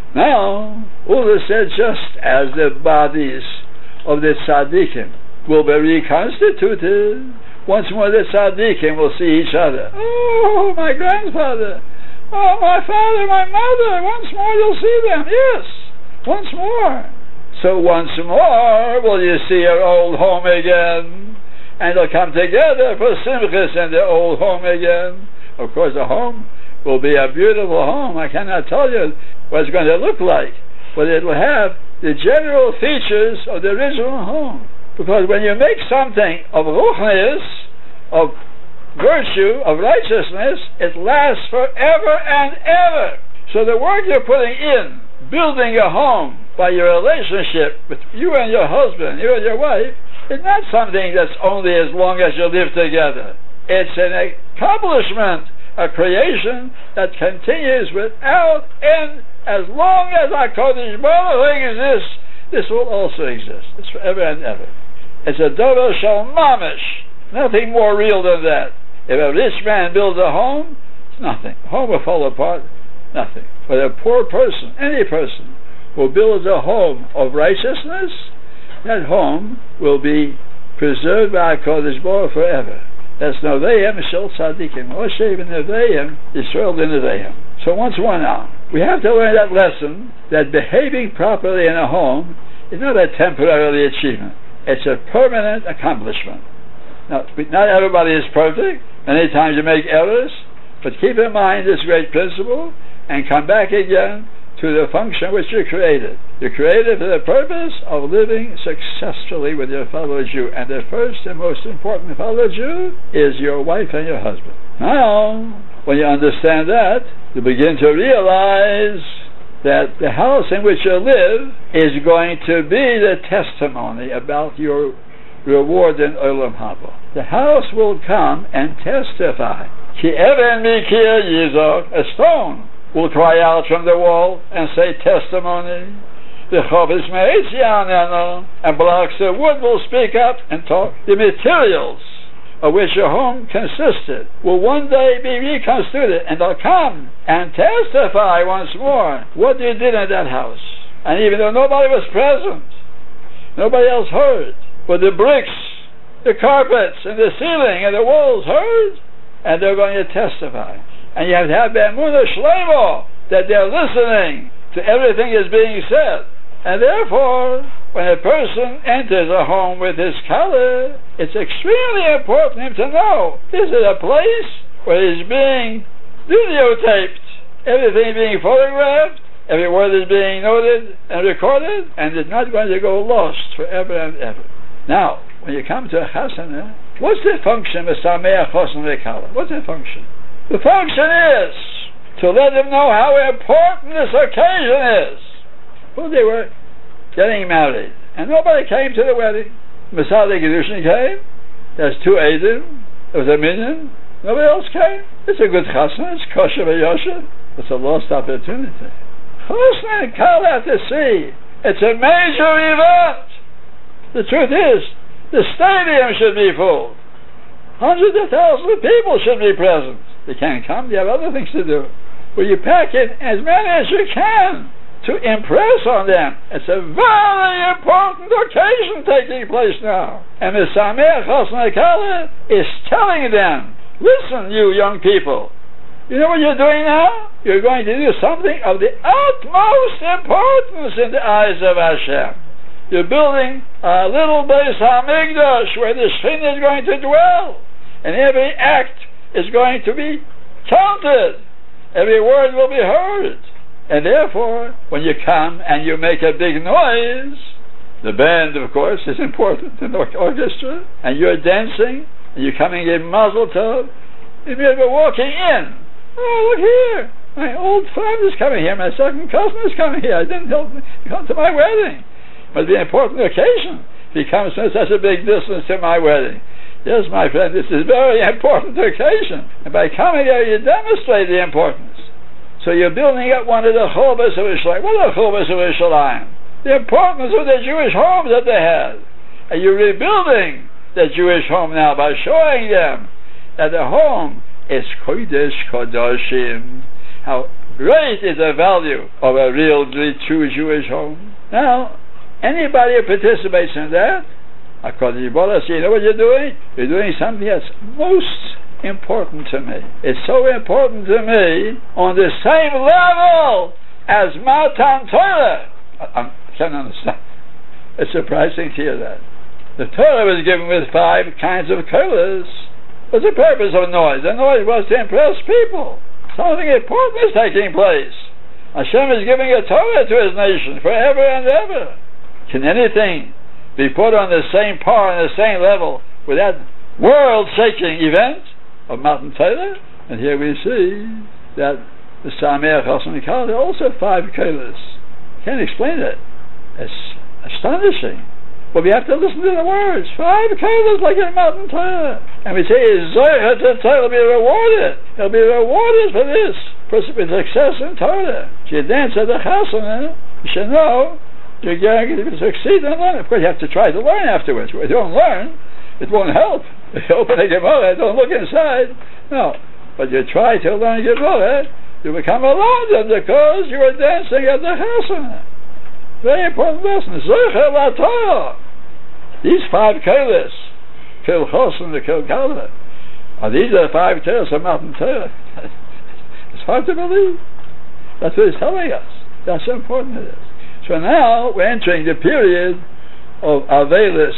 Now, Ula said, just as the bodies of the tzaddikim will be reconstituted, once more the tzaddikim will see each other. Oh, my grandfather. Oh, my father, my mother. Once more you'll see them. Yes, once more. So once more will you see your old home again, and they'll come together for simchas in the old home again. Of course, the home will be a beautiful home. I cannot tell you what it's going to look like, but it will have the general features of the original home. Because when you make something of ruchnis, of virtue, of righteousness, it lasts forever and ever. So the work you're putting in, building a home by your relationship with you and your husband, you and your wife, is not something that's only as long as you live together. It's an accomplishment, a creation that continues without end. As long as HaKadosh Baruch Hu exists, this will also exist. It's forever and ever. It's a dover shel mamish. Nothing more real than that. If a rich man builds a home, it's nothing. A home will fall apart, nothing. But a poor person, any person, who builds a home of righteousness, that home will be preserved by HaKadosh Baruch Hu forever. That's Noveim Shel Tzadikim. Moshe ben Neveim, Yisrael ben Neveim. So once more now, we have to learn that lesson that behaving properly in a home is not a temporary achievement. It's a permanent accomplishment. Now, not everybody is perfect. Many times you make errors, but keep in mind this great principle and come back again to the function which you created. You created for the purpose of living successfully with your fellow Jew, and the first and most important fellow Jew is your wife and your husband. Now, when you understand that, you begin to realize that the house in which you live is going to be the testimony about your reward in Olam Haba. The house will come and testify. Ki even mikir yizok, a stone will cry out from the wall and say testimony. The chavis me'etz yanenu, and blocks of wood will speak up and talk. The materials of which your home consisted will one day be reconstituted, and they'll come and testify once more what you did in that house. And even though nobody was present, nobody else heard, but the bricks, the carpets, and the ceiling, and the walls heard, and they're going to testify. And you have to have Be'emunah Shleimo, that they're listening to everything that's being said. And therefore, when a person enters a home with his kala, it's extremely important for him to know, is it a place where he's being videotaped, everything being photographed, every word is being noted and recorded, and it's not going to go lost forever and ever. Now, when you come to a chasana, what's the function of Sameach Chosn V'Kala? What's the function? The function is to let them know how important this occasion is. Well, they were getting married, and nobody came to the wedding. Masada Gedushin came. There's two Eidim. There was a minyan. Nobody else came. It's a good chasna. It's kosher v'yosher. It's a lost opportunity. Chosn and Kal have to see. It's a major event. The truth is, the stadium should be full. Hundreds of thousands of people should be present. They can't come. They have other things to do. Well, you pack in as many as you can to impress on them. It's a very important occasion taking place now. And the Sameach Chosn V'Kala is telling them, listen, you young people, You know what you're doing now? You're going to do something of the utmost importance in the eyes of Hashem. You're building a little Beis HaMikdash where the Shekhinah is going to dwell, and every act is going to be counted. Every word will be heard. And therefore, when you come and you make a big noise, the band, of course, is important in the orchestra, and you're dancing, and you're coming in Mazel Tov, and you're walking in. Oh, look here. My old friend is coming here. My second cousin is coming here. I didn't help him come to my wedding. It must be an important occasion. He comes from such a big distance to my wedding. Yes, my friend, this is a very important occasion. And by coming here, you demonstrate the importance. So you're building up one of the Chuvas of Yerushalayim. What are the Chuvas of Yerushalayim? The importance of the Jewish home that they had. And you're rebuilding the Jewish home now by showing them that the home is Kodesh Kodashim. How great is the value of a real, true Jewish home. Now, anybody who participates in that, according to Bola, you know what you're doing? You're doing something that's most important to me. It's so important to me on the same level as Matan Torah. I, I can't understand. It's surprising to hear that. The Torah was given with five kinds of colors. What's the purpose of noise? The noise was to impress people. Something important is taking place. Hashem is giving a Torah to His nation forever and ever. Can anything be put on the same par and the same level with that world-shaking event of Matan Torah? And here we see that the Sameach Chosn Kala are also five colors. Can't explain it. It's astonishing. But we have to listen to the words. Five colors like in Matan Torah. And we say, Zohar to Torah will be rewarded. He'll be rewarded for this. For success in Torah. If you dance at the chasana, you should know you're going to succeed in learning. Of course, you have to try to learn afterwards. If you don't learn, it won't help. If you open a Gemara, don't look inside. No. But you try to learn Gemara, you become a London because you are dancing at the chasana. Very important lesson. Zohar la Torah. These five kolas, Kil Chosn and Kil Kala, are these are the five tales of Matan Torah. It's hard to believe. That's what it's telling us. That's how important it is. So now we're entering the period of Avelis.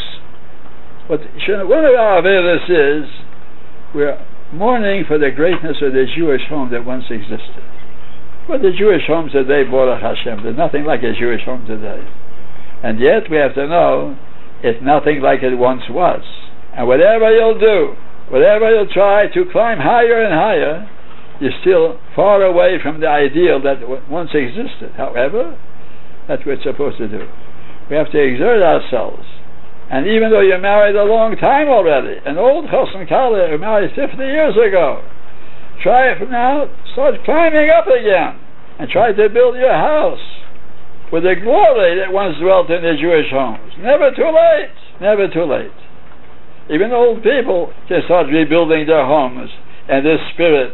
What one of our Avelis is, we're mourning for the greatness of the Jewish home that once existed. But the Jewish home today, Baruch Hashem, there's nothing like a Jewish home today. And yet we have to know it's nothing like it once was. And whatever you'll do, whatever you'll try to climb higher and higher, you're still far away from the ideal that once existed. However, that's what we're supposed to do. We have to exert ourselves. And even though you're married a long time already, an old Chosn Kala who married fifty years ago, try it from now, start climbing up again, and try to build your house with the glory that once dwelt in the Jewish homes. Never too late. Never too late. Even old people can start rebuilding their homes and the spirit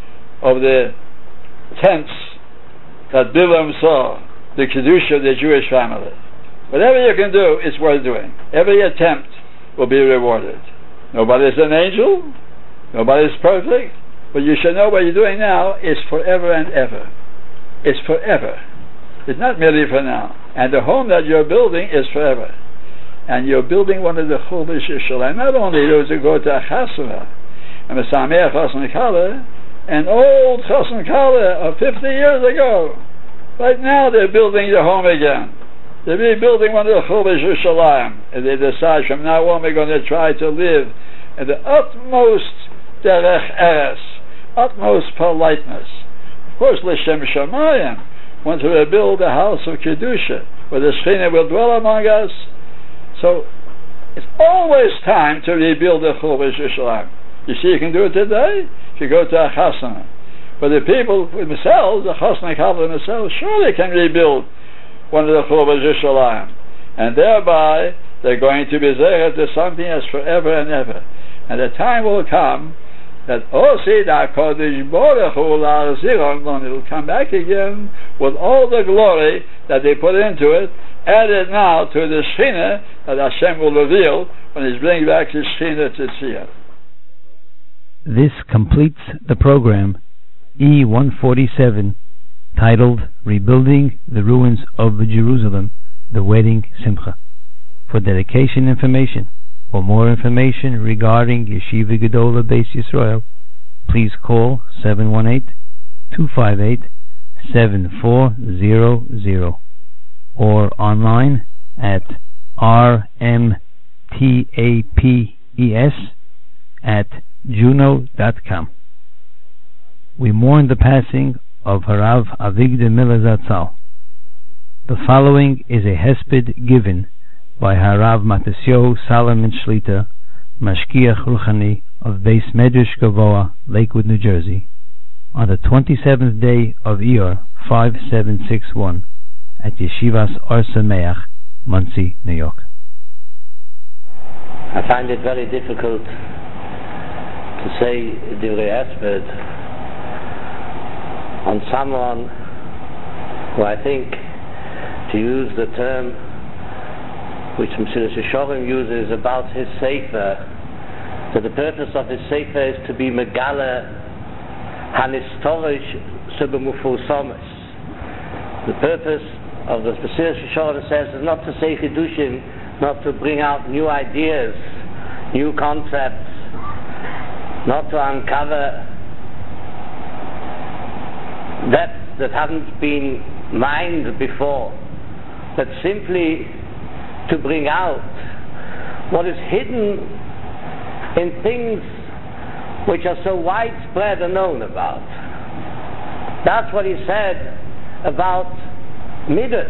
of the tents that Bilam saw, the Kedusha of the Jewish family. Whatever you can do is worth doing. Every attempt will be rewarded. Nobody's an angel. Nobody's perfect. But you should know what you're doing now is forever and ever. It's forever. It's not merely for now. And the home that you're building is forever. And you're building one of the Chuvas Yerushalayim. Not only those who go to a chasana, and the Sameach Chosn Kala, an old Chosn Kala of fifty years ago. Right now they're building their home again. They're rebuilding one of the Chuvas Yerushalayim. And they decide from now on we're going to try to live in the utmost derech eres, utmost politeness. Of course, L'Shem Shamayim, want to rebuild a house of Kedusha, where the Shekhinah will dwell among us. So, it's always time to rebuild the Chuvas Yerushalayim. You see, you can do it today, if you go to a chasana. But the people themselves, the Chosn Kala themselves, surely can rebuild one of the Chuvas Yerushalayim. And thereby, they're going to be zeichet to something as forever and ever. And the time will come that Osid HaKodesh Baruch Hu La'azir, it will come back again with all the glory that they put into it, added now to the Shekhinah that Hashem will reveal when He's bringing back His Shekhinah to Tziyah. This completes the program. E one forty-seven, titled Rebuilding the Ruins of Jerusalem, the Wedding Simcha. For dedication information or more information regarding Yeshiva Gedola Beis Yisrael, please call seven one eight, two five eight, seven four zero zero or online at r m t a p e s at juno dot com. We mourn the passing of Harav Avigdor Miller Zatzal. The following is a hesped given by Harav Matisyahu Salomon Shlita, Mashkiach Ruchani of Beis Medrash Gavoa, Lakewood, New Jersey, on the twenty-seventh day of Iyar five seven six one at Yeshivas Or Sameach, Monsey, New York. I find it very difficult to say divrei hesped on someone who, I think, to use the term which Mesilas Yesharim uses about his sefer, that the purpose of his sefer is to be megala hanistorish sebemufursamis. The purpose of the Mesilas Yesharim says is not to say chidushim, not to bring out new ideas, new concepts, not to uncover depths that haven't been mined before, but simply to bring out what is hidden in things which are so widespread and known about. That's what he said about midas.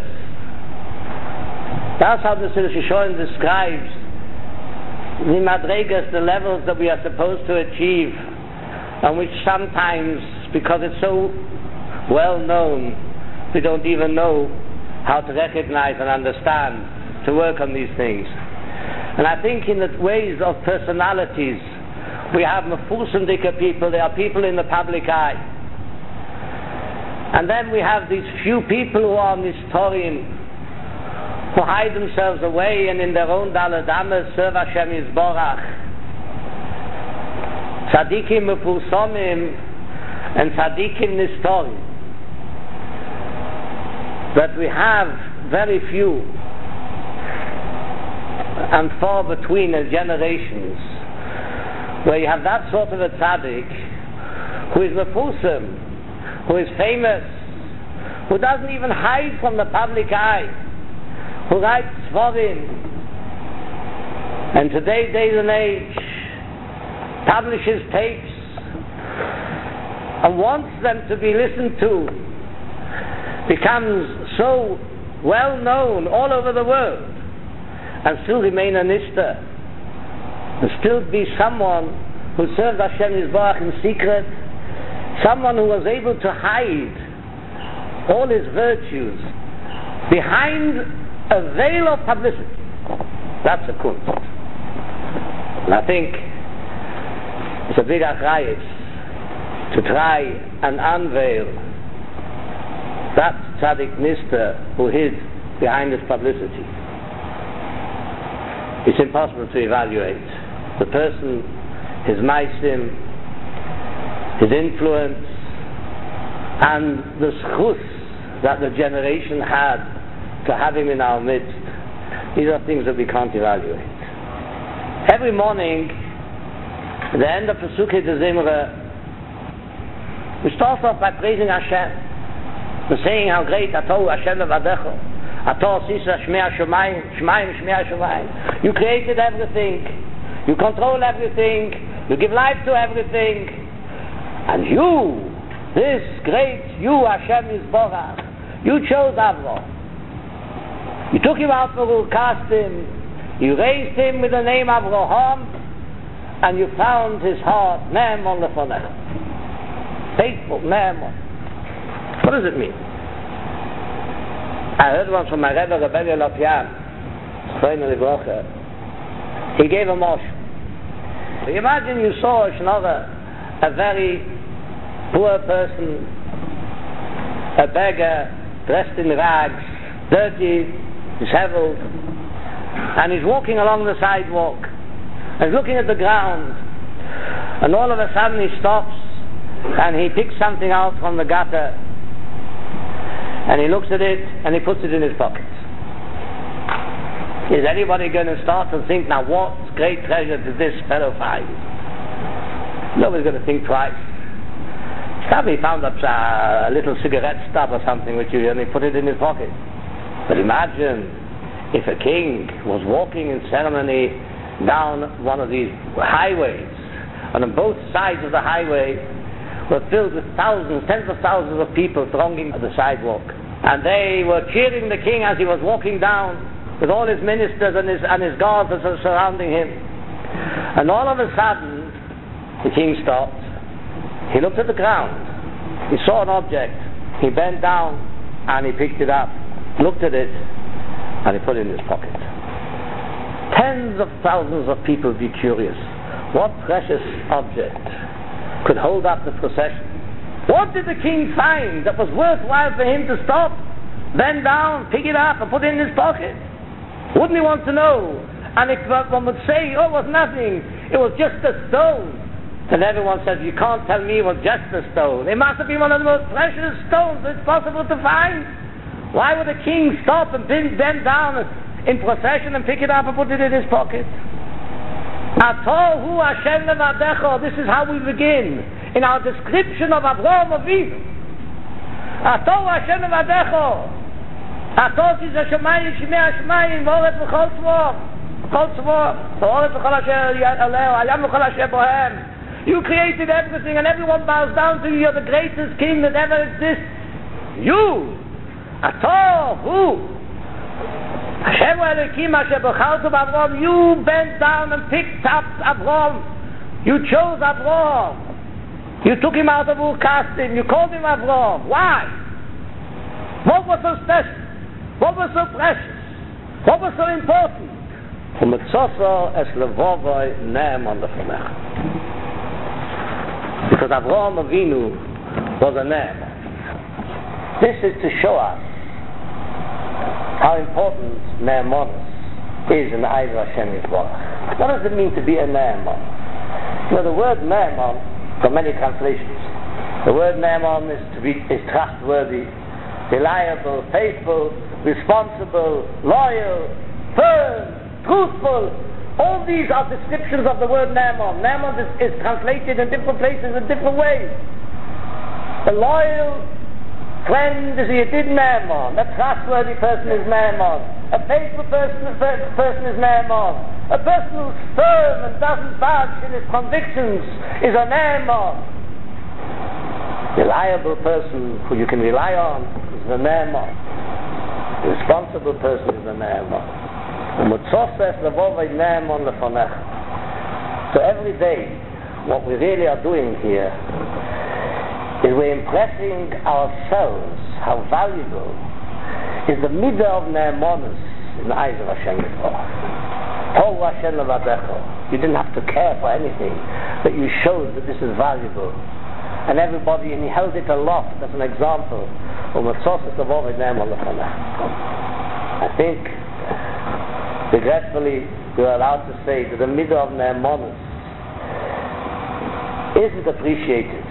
That's how the Mesilas Yesharim describes the madregas, the levels that we are supposed to achieve, and which sometimes, because it's so well known, we don't even know how to recognize and understand, to work on these things. And I think in the ways of personalities, we have mefursim dika people, they are people in the public eye. And then we have these few people who are nistorim, who hide themselves away and in their own daladamas serve Hashem Yisborach. Tzadikim mefursamim and tzadikim nistorim. But we have very few and far between as generations where you have that sort of a tzaddik who is mefursim, who is famous, who doesn't even hide from the public eye, who writes svarim, and today, days and age, publishes tapes and wants them to be listened to, becomes so well known all over the world, and still remain a nista, and still be someone who served Hashem Yisborach in secret, someone who was able to hide all his virtues behind a veil of publicity. That's a kunst. And I think it's a big achrayus to try and unveil that tzaddik nista who hid behind his publicity. It's impossible to evaluate the person, his maisim, his influence, and the schus that the generation had to have him in our midst. These are things that we can't evaluate. Every morning, at the end of Pesukei de Zimra, we start off by praising Hashem. We're saying how great Atohu Hashem Levadecho, Atohu Sisa Shmei Hashemayim, Shmayim Shmei Hashemayim. You created everything, you control everything, you give life to everything, and you, this great you Hashem Yisborach, you chose Avram. You took him out for Ur Kasdim, you raised him with the name Avraham, and you found his heart Ne'emon Lefonecha, faithful Ne'emon. What does it mean? I heard once from my Rebbe, Rebbe Lopian, he gave a mosh. Imagine you saw another, a very poor person, a beggar, dressed in rags, dirty, disheveled, and he's walking along the sidewalk and looking at the ground, and all of a sudden he stops and he picks something out from the gutter, and he looks at it, and he puts it in his pocket. Is anybody going to start to think, now what great treasure did this fellow find? Nobody's going to think twice. Probably found up a little cigarette stub or something which you, and he put it in his pocket. But imagine if a king was walking in ceremony down one of these highways, and on both sides of the highway were filled with thousands, tens of thousands of people thronging the sidewalk, and they were cheering the king as he was walking down with all his ministers and his, and his guards that were surrounding him. And all of a sudden the king stopped. He looked at the ground, he saw an object, he bent down and he picked it up, looked at it, and he put it in his pocket. Tens of thousands of people be curious. What precious object could hold up the procession? What did the king find that was worthwhile for him to stop, bend down, pick it up, and put it in his pocket? Wouldn't he want to know? And if one would say, oh, it was nothing, it was just a stone, then everyone says, you can't tell me it was just a stone. It must have been one of the most precious stones it's possible to find. Why would a king stop and bend down in procession and pick it up and put it in his pocket? Atohu Hashem levadecho. This is how we begin in our description of Avraham Avinu. Atohu Hashem levadecho. Atos is a Shemayim, Shemei Hashemayim, Voret v'chol tzvor, v'chol tzvor, Voret v'chol asher aleo, Hayam v'chol asher bohem. You created everything and everyone bows down to you. You're the greatest king that ever exists. You, Atohu Hashem Elokim asher b'chaltu b'Avraham. You bent down and picked up Avraham. You chose Avraham. You took him out of Ur Kasdim. You called him Avraham. Why? What was so special? What was so precious? What was so important? Because Avraham Avinu was a Ne'eman. This is to show us how important Ne'emanus is in the eyes of Hashem Yisborach. What does it mean to be a Ne'eman? You know, the word Ne'eman, from many translations, the word Ne'eman is to be is trustworthy, reliable, faithful, responsible, loyal, firm, truthful. All these are descriptions of the word Ne'eman. Ne'eman is, is translated in different places in different ways. A loyal friend is a Yedid Ne'eman. A trustworthy person is Ne'eman. A faithful person, person is Ne'eman. A person who's firm and doesn't budge in his convictions is a Ne'eman. Reliable person who you can rely on is a Ne'eman. The responsible person is a Ne'eman. So every day, what we really are doing here is we're impressing ourselves how valuable is the midah of Ne'emanus in the eyes of Hashem Yisborach. Tohu Hashem levadecho. You didn't have to care for anything, but you showed that this is valuable. And everybody, and he held it aloft as an example. I think, regretfully, we are allowed to say that the midah of Ne'emanus isn't appreciated.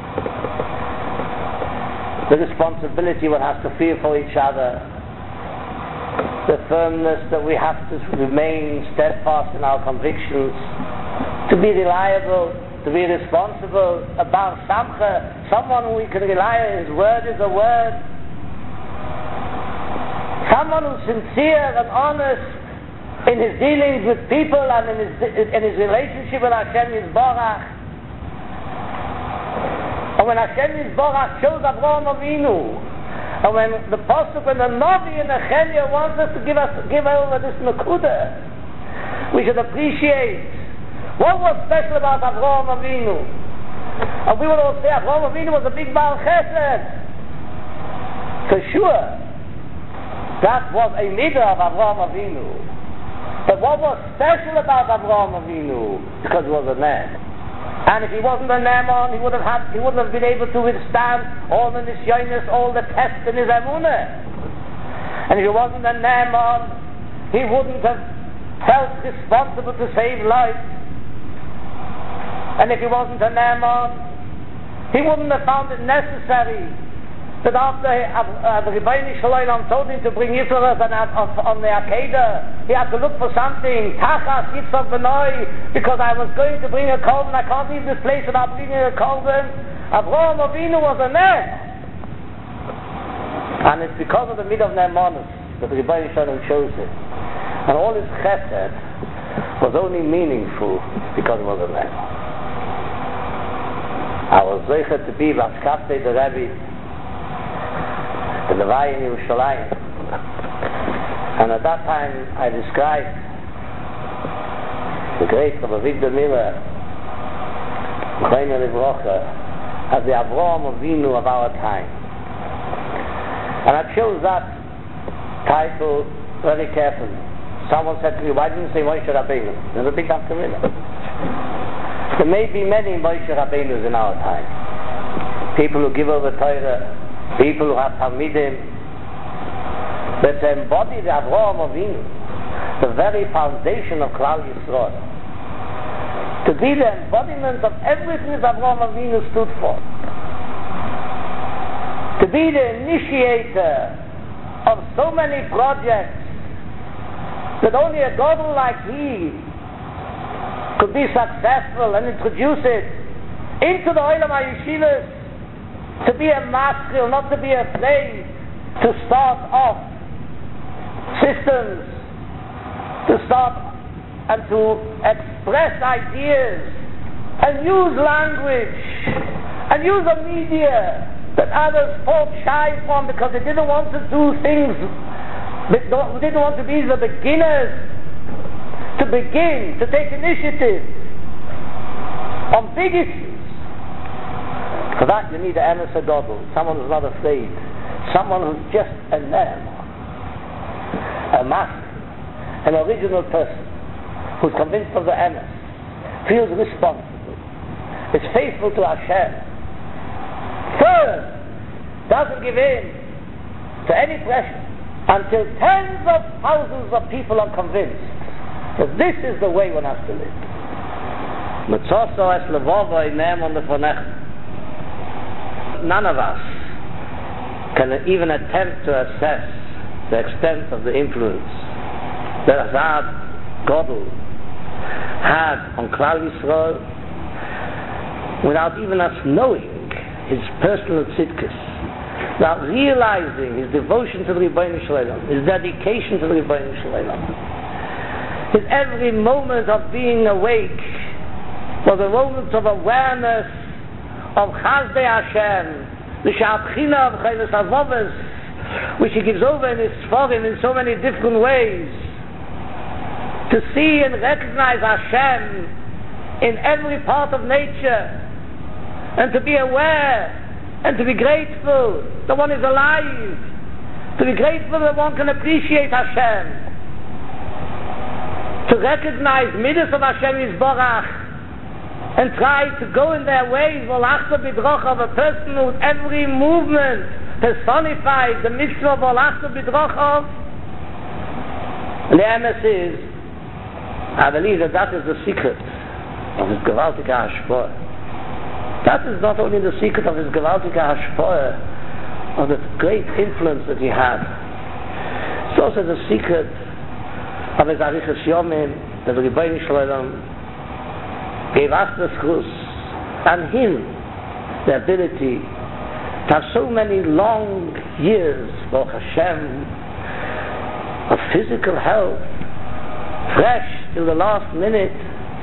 The responsibility one has to feel for each other, the firmness that we have to remain steadfast in our convictions, to be reliable, to be responsible, about Samcha, someone who we can rely on, his word is a word, someone who's sincere and honest in his dealings with people and in his, in his relationship with Hashem Yisborach. And when Hashem Yisborach chose Avraham Avinu, and when the Pasuk and the Navi and the Nehemiah wants us to give us give over this Nakuda, we should appreciate what was special about Avraham Avinu. And we would all say Avraham Avinu was a big Baal Chesed. For sure, that was a midah of Avraham Avinu. But what was special about Avraham Avinu? Because he was a man. And if he wasn't a Ne'eman, he would have had, he wouldn't have been able to withstand all the nisyonos, all the tests in his emunah. And if he wasn't a Ne'eman, he wouldn't have felt responsible to save life. And if he wasn't a Ne'eman, He wouldn't have found it necessary that after uh, the Rebbeinu Shalom told him to bring Yisrael on, on the Akedah, he had to look for something, Tachas Yitzchak Benoi, because I was going to bring a Korban, I can't leave this place without bringing a Korban. Avraham Avinu was a Ner. And it's because of the Mid of Nehmanus that the Rebbeinu Shalom chose it. And all his chesed was only meaningful because it was a Ner. I was zeicher to be Vaskafte the Rebbe in the Vay in Yerushalayim, and at that time I described the great Rabbi Victor Miller, as the Avraham Avinu of our time, and I chose that title very carefully. Someone said to me, "Why didn't you say Moshe Rabbeinu?" There's a big Hafkamina. There may be many Moshe Rabbeinus in our time. People who give over Torah, people who have Talmidim, but to embody the Avraham Avinu, the very foundation of Klal Yisrael, to be the embodiment of everything that Avraham Avinu stood for, to be the initiator of so many projects that only a Gadol like he could be successful and introduce it into the Olam HaYeshivas, to be a maskil, not to be afraid to start off systems, to start and to express ideas and use language and use a media that others fought shy from because they didn't want to do things, they didn't want to be the beginners, to begin, to take initiative on big issues. For that you need an emes gadol, someone who's not afraid, someone who's just a ner, a master, an original person, who's convinced of the emes, feels responsible, is faithful to Hashem, first, doesn't give in to any pressure, until tens of thousands of people are convinced that this is the way one has to live. Mitzoso es levovo inem on the fonech. None of us can even attempt to assess the extent of the influence that Azad Gadol had on Klal Yisrael without even us knowing his personal tzidkus, without realizing his devotion to the Rebbeinu Shalom, his dedication to the Rebbeinu Shalom, his every moment of being awake was a moment of awareness of Chazdei Hashem, the Shabchina of Chaynes Avovas, which he gives over in his Sforim in so many different ways, to see and recognize Hashem in every part of nature, and to be aware and to be grateful that one is alive, to be grateful that one can appreciate Hashem, to recognize midas of Hashem Yisborach, and try to go in their ways, Volachta Bidroch of a person whose every movement personifies the mitzvah of Volachta Bidroch of. And the emes is, I believe that that is the secret of his Gewaltige Hashpah. That is not only the secret of his Gewaltige Hashpah, of the great influence that he had, it's also the secret of his Arichas Yomim, that the Rebbeinu Shalom gave us the schus and him the ability to have so many long years, Baruch Hashem, of physical health, fresh till the last minute.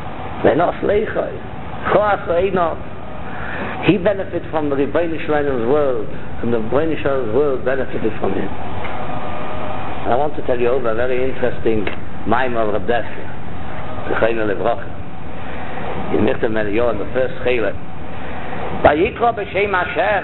He benefited from the Rebbeinu Shalom's world, and the Rebbeinu Shalom's world benefited from him. And I want to tell you over a very interesting Maimah of Reb Dessler, the Chayna Levracha. In Michtav Melior, in the first Chayla, Vayikra b'Shem Hashem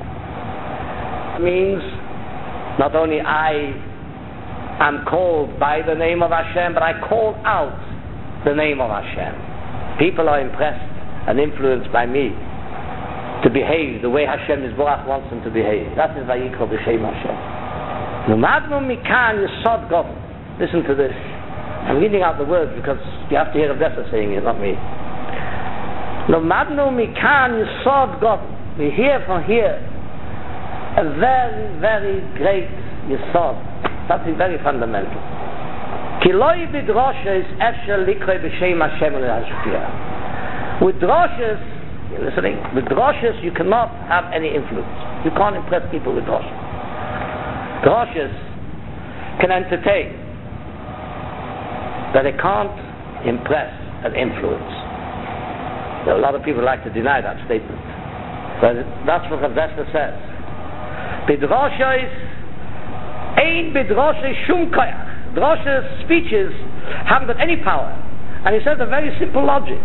means not only I am called by the name of Hashem, but I call out the name of Hashem. People are impressed and influenced by me to behave the way Hashem Yisborach wants them to behave. That is Vayikra b'Shem Hashem. Numadnu mikan yesod Gadol. Listen to this. I'm reading out the words because you have to hear Reb Dessler saying it, not me. Lomadnu mikan yesod Gadol. we hear from here a very, very great yesod, something very fundamental. Ki loy b'droshes efshel likroi b'shem Hashem le'ashpia. With droshes, you're listening, with droshes you cannot have any influence. You can't impress people with droshes. Droshes can entertain, but they can't impress and influence. There are a lot of people like to deny that statement, but that's what Rav Dessler says. B'droshes ein b'droshes shum koyach. Droshes, speeches, haven't got any power. And he says a very simple logic.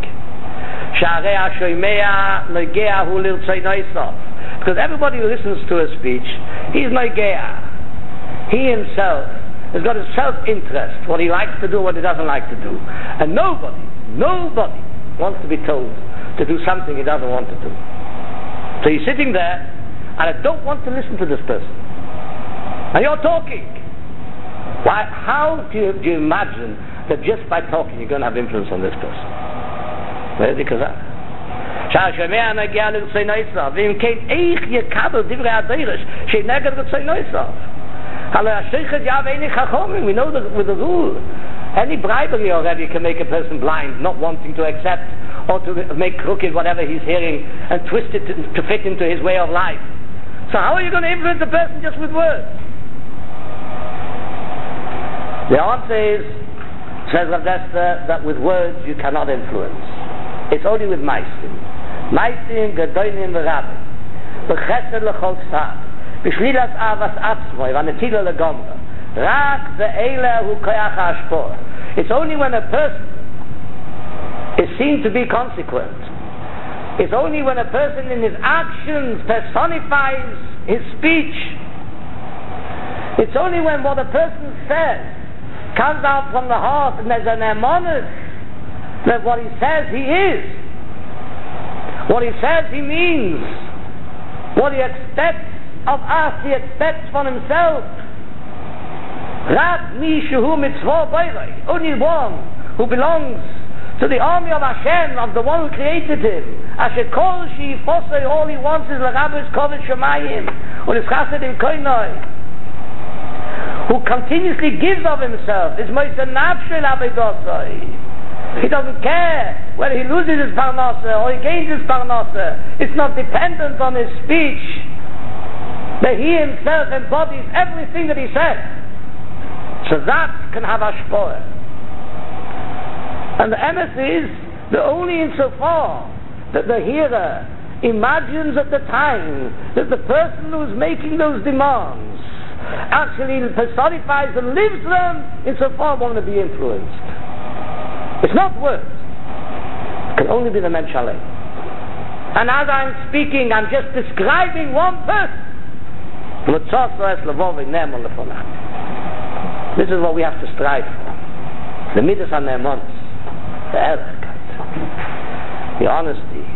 Because everybody who listens to a speech, he's noigea. He himself has got his self-interest, what he likes to do, what he doesn't like to do. And nobody, nobody wants to be told to do something he doesn't want to do. So he's sitting there, and I don't want to listen to this person. And you're talking. Why? How do you, do you imagine that just by talking you're going to have influence on this person? Where is it because that? We know that with the rule, any bribery already can make a person blind, not wanting to accept or to make crooked whatever he's hearing and twist it to, to fit into his way of life. So how are you going to influence a person just with words? The answer is, says Rav Dessler, that with words you cannot influence. It's only with maisim. Maisim gedolim v'rabim. B'chesed l'chol tzad. B'shlilas avas atzmoi. V'netila l'gomra. Rak ve'ele hu koyach ha'ashpor. It's only when a person is seen to be consequent. It's only when a person in his actions personifies his speech. It's only when what a person says comes out from the heart and there's an emonus that what he says he is, what he says he means, what he expects of us he expects from himself. Rak mi shehu mitzvah bayrei. Only one who belongs to the army of Hashem, of the one who created him. Asher kol she'ifosei, all he wants is l'rabos koved shemayim and his chesed im koinoi, who continuously gives of himself. It's moiser nafshel avedosai. He doesn't care whether he loses his parnasa or he gains his parnasa. It's not dependent on his speech. That he himself embodies everything that he says. So that can have ashpor. And the emes is that only insofar that the hearer imagines at the time that the person who's making those demands actually personifies and lives them, insofar one to be influenced. It's not words. It can only be the Menschale. And as I'm speaking, I'm just describing one person. This is what we have to strive for. The midas and the emunah, the ehrlichkeit, the honesty,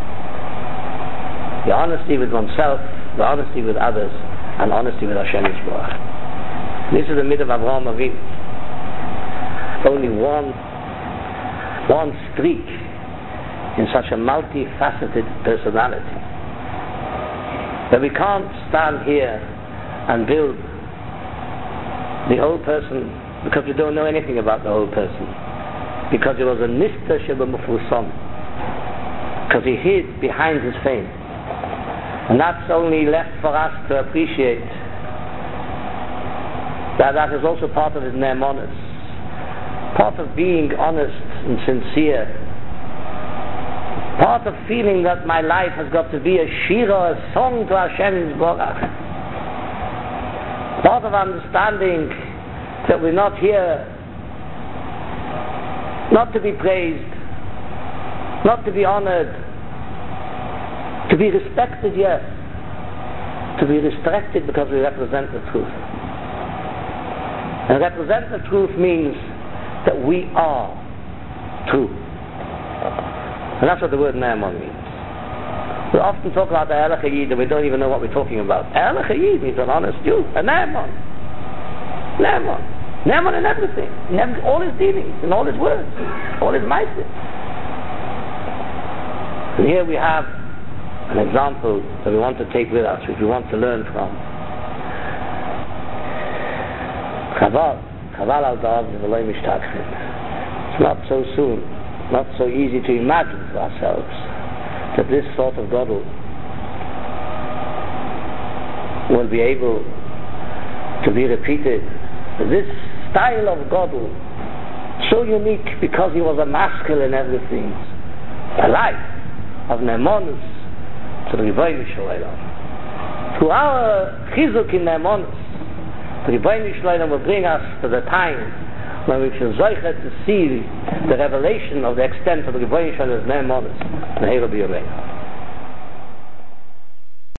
the honesty with oneself, the honesty with others, and honesty with Hashem Yisborach. This is the midah of Avraham Avinu. Only one, one streak in such a multifaceted personality that we can't stand here and build the whole person because we don't know anything about the whole person, because he was a nista sheba mufusam, because he hid behind his fame. And that's only left for us to appreciate that that is also part of his ne'emonos, part of being honest and sincere, part of feeling that my life has got to be a shira, a song to Hashem Yisborach, part of understanding that we're not here not to be praised, not to be honored, to be respected, yes, to be respected because we represent the truth. And represent the truth means that we are true. And that's what the word Naaman means. We often talk about the Erlich Hayid and we don't even know what we're talking about. Erlich Hayid means an honest Jew, a Naaman. Naaman. Naaman in everything, in every, all his dealings, in all his words, all his maises. And here we have an example that we want to take with us, which we want to learn from. Chaval, Chaval al-Da'av is Eloi Mishtachim. It's not so soon, not so easy to imagine for ourselves that this sort of Gadol will be able to be repeated. This style of Gadol, so unique because he was a maskil in everything, a life of Ne'emonus to the Rebbeinu Shalom. To our chizuk in Ne'emonus, the Rebbeinu Shalom will bring us to the time when we shall zeicher to see the revelation of the extent of the Rebbeinu Shalom's Ne'emonus. Ne'eru b'yomeinu.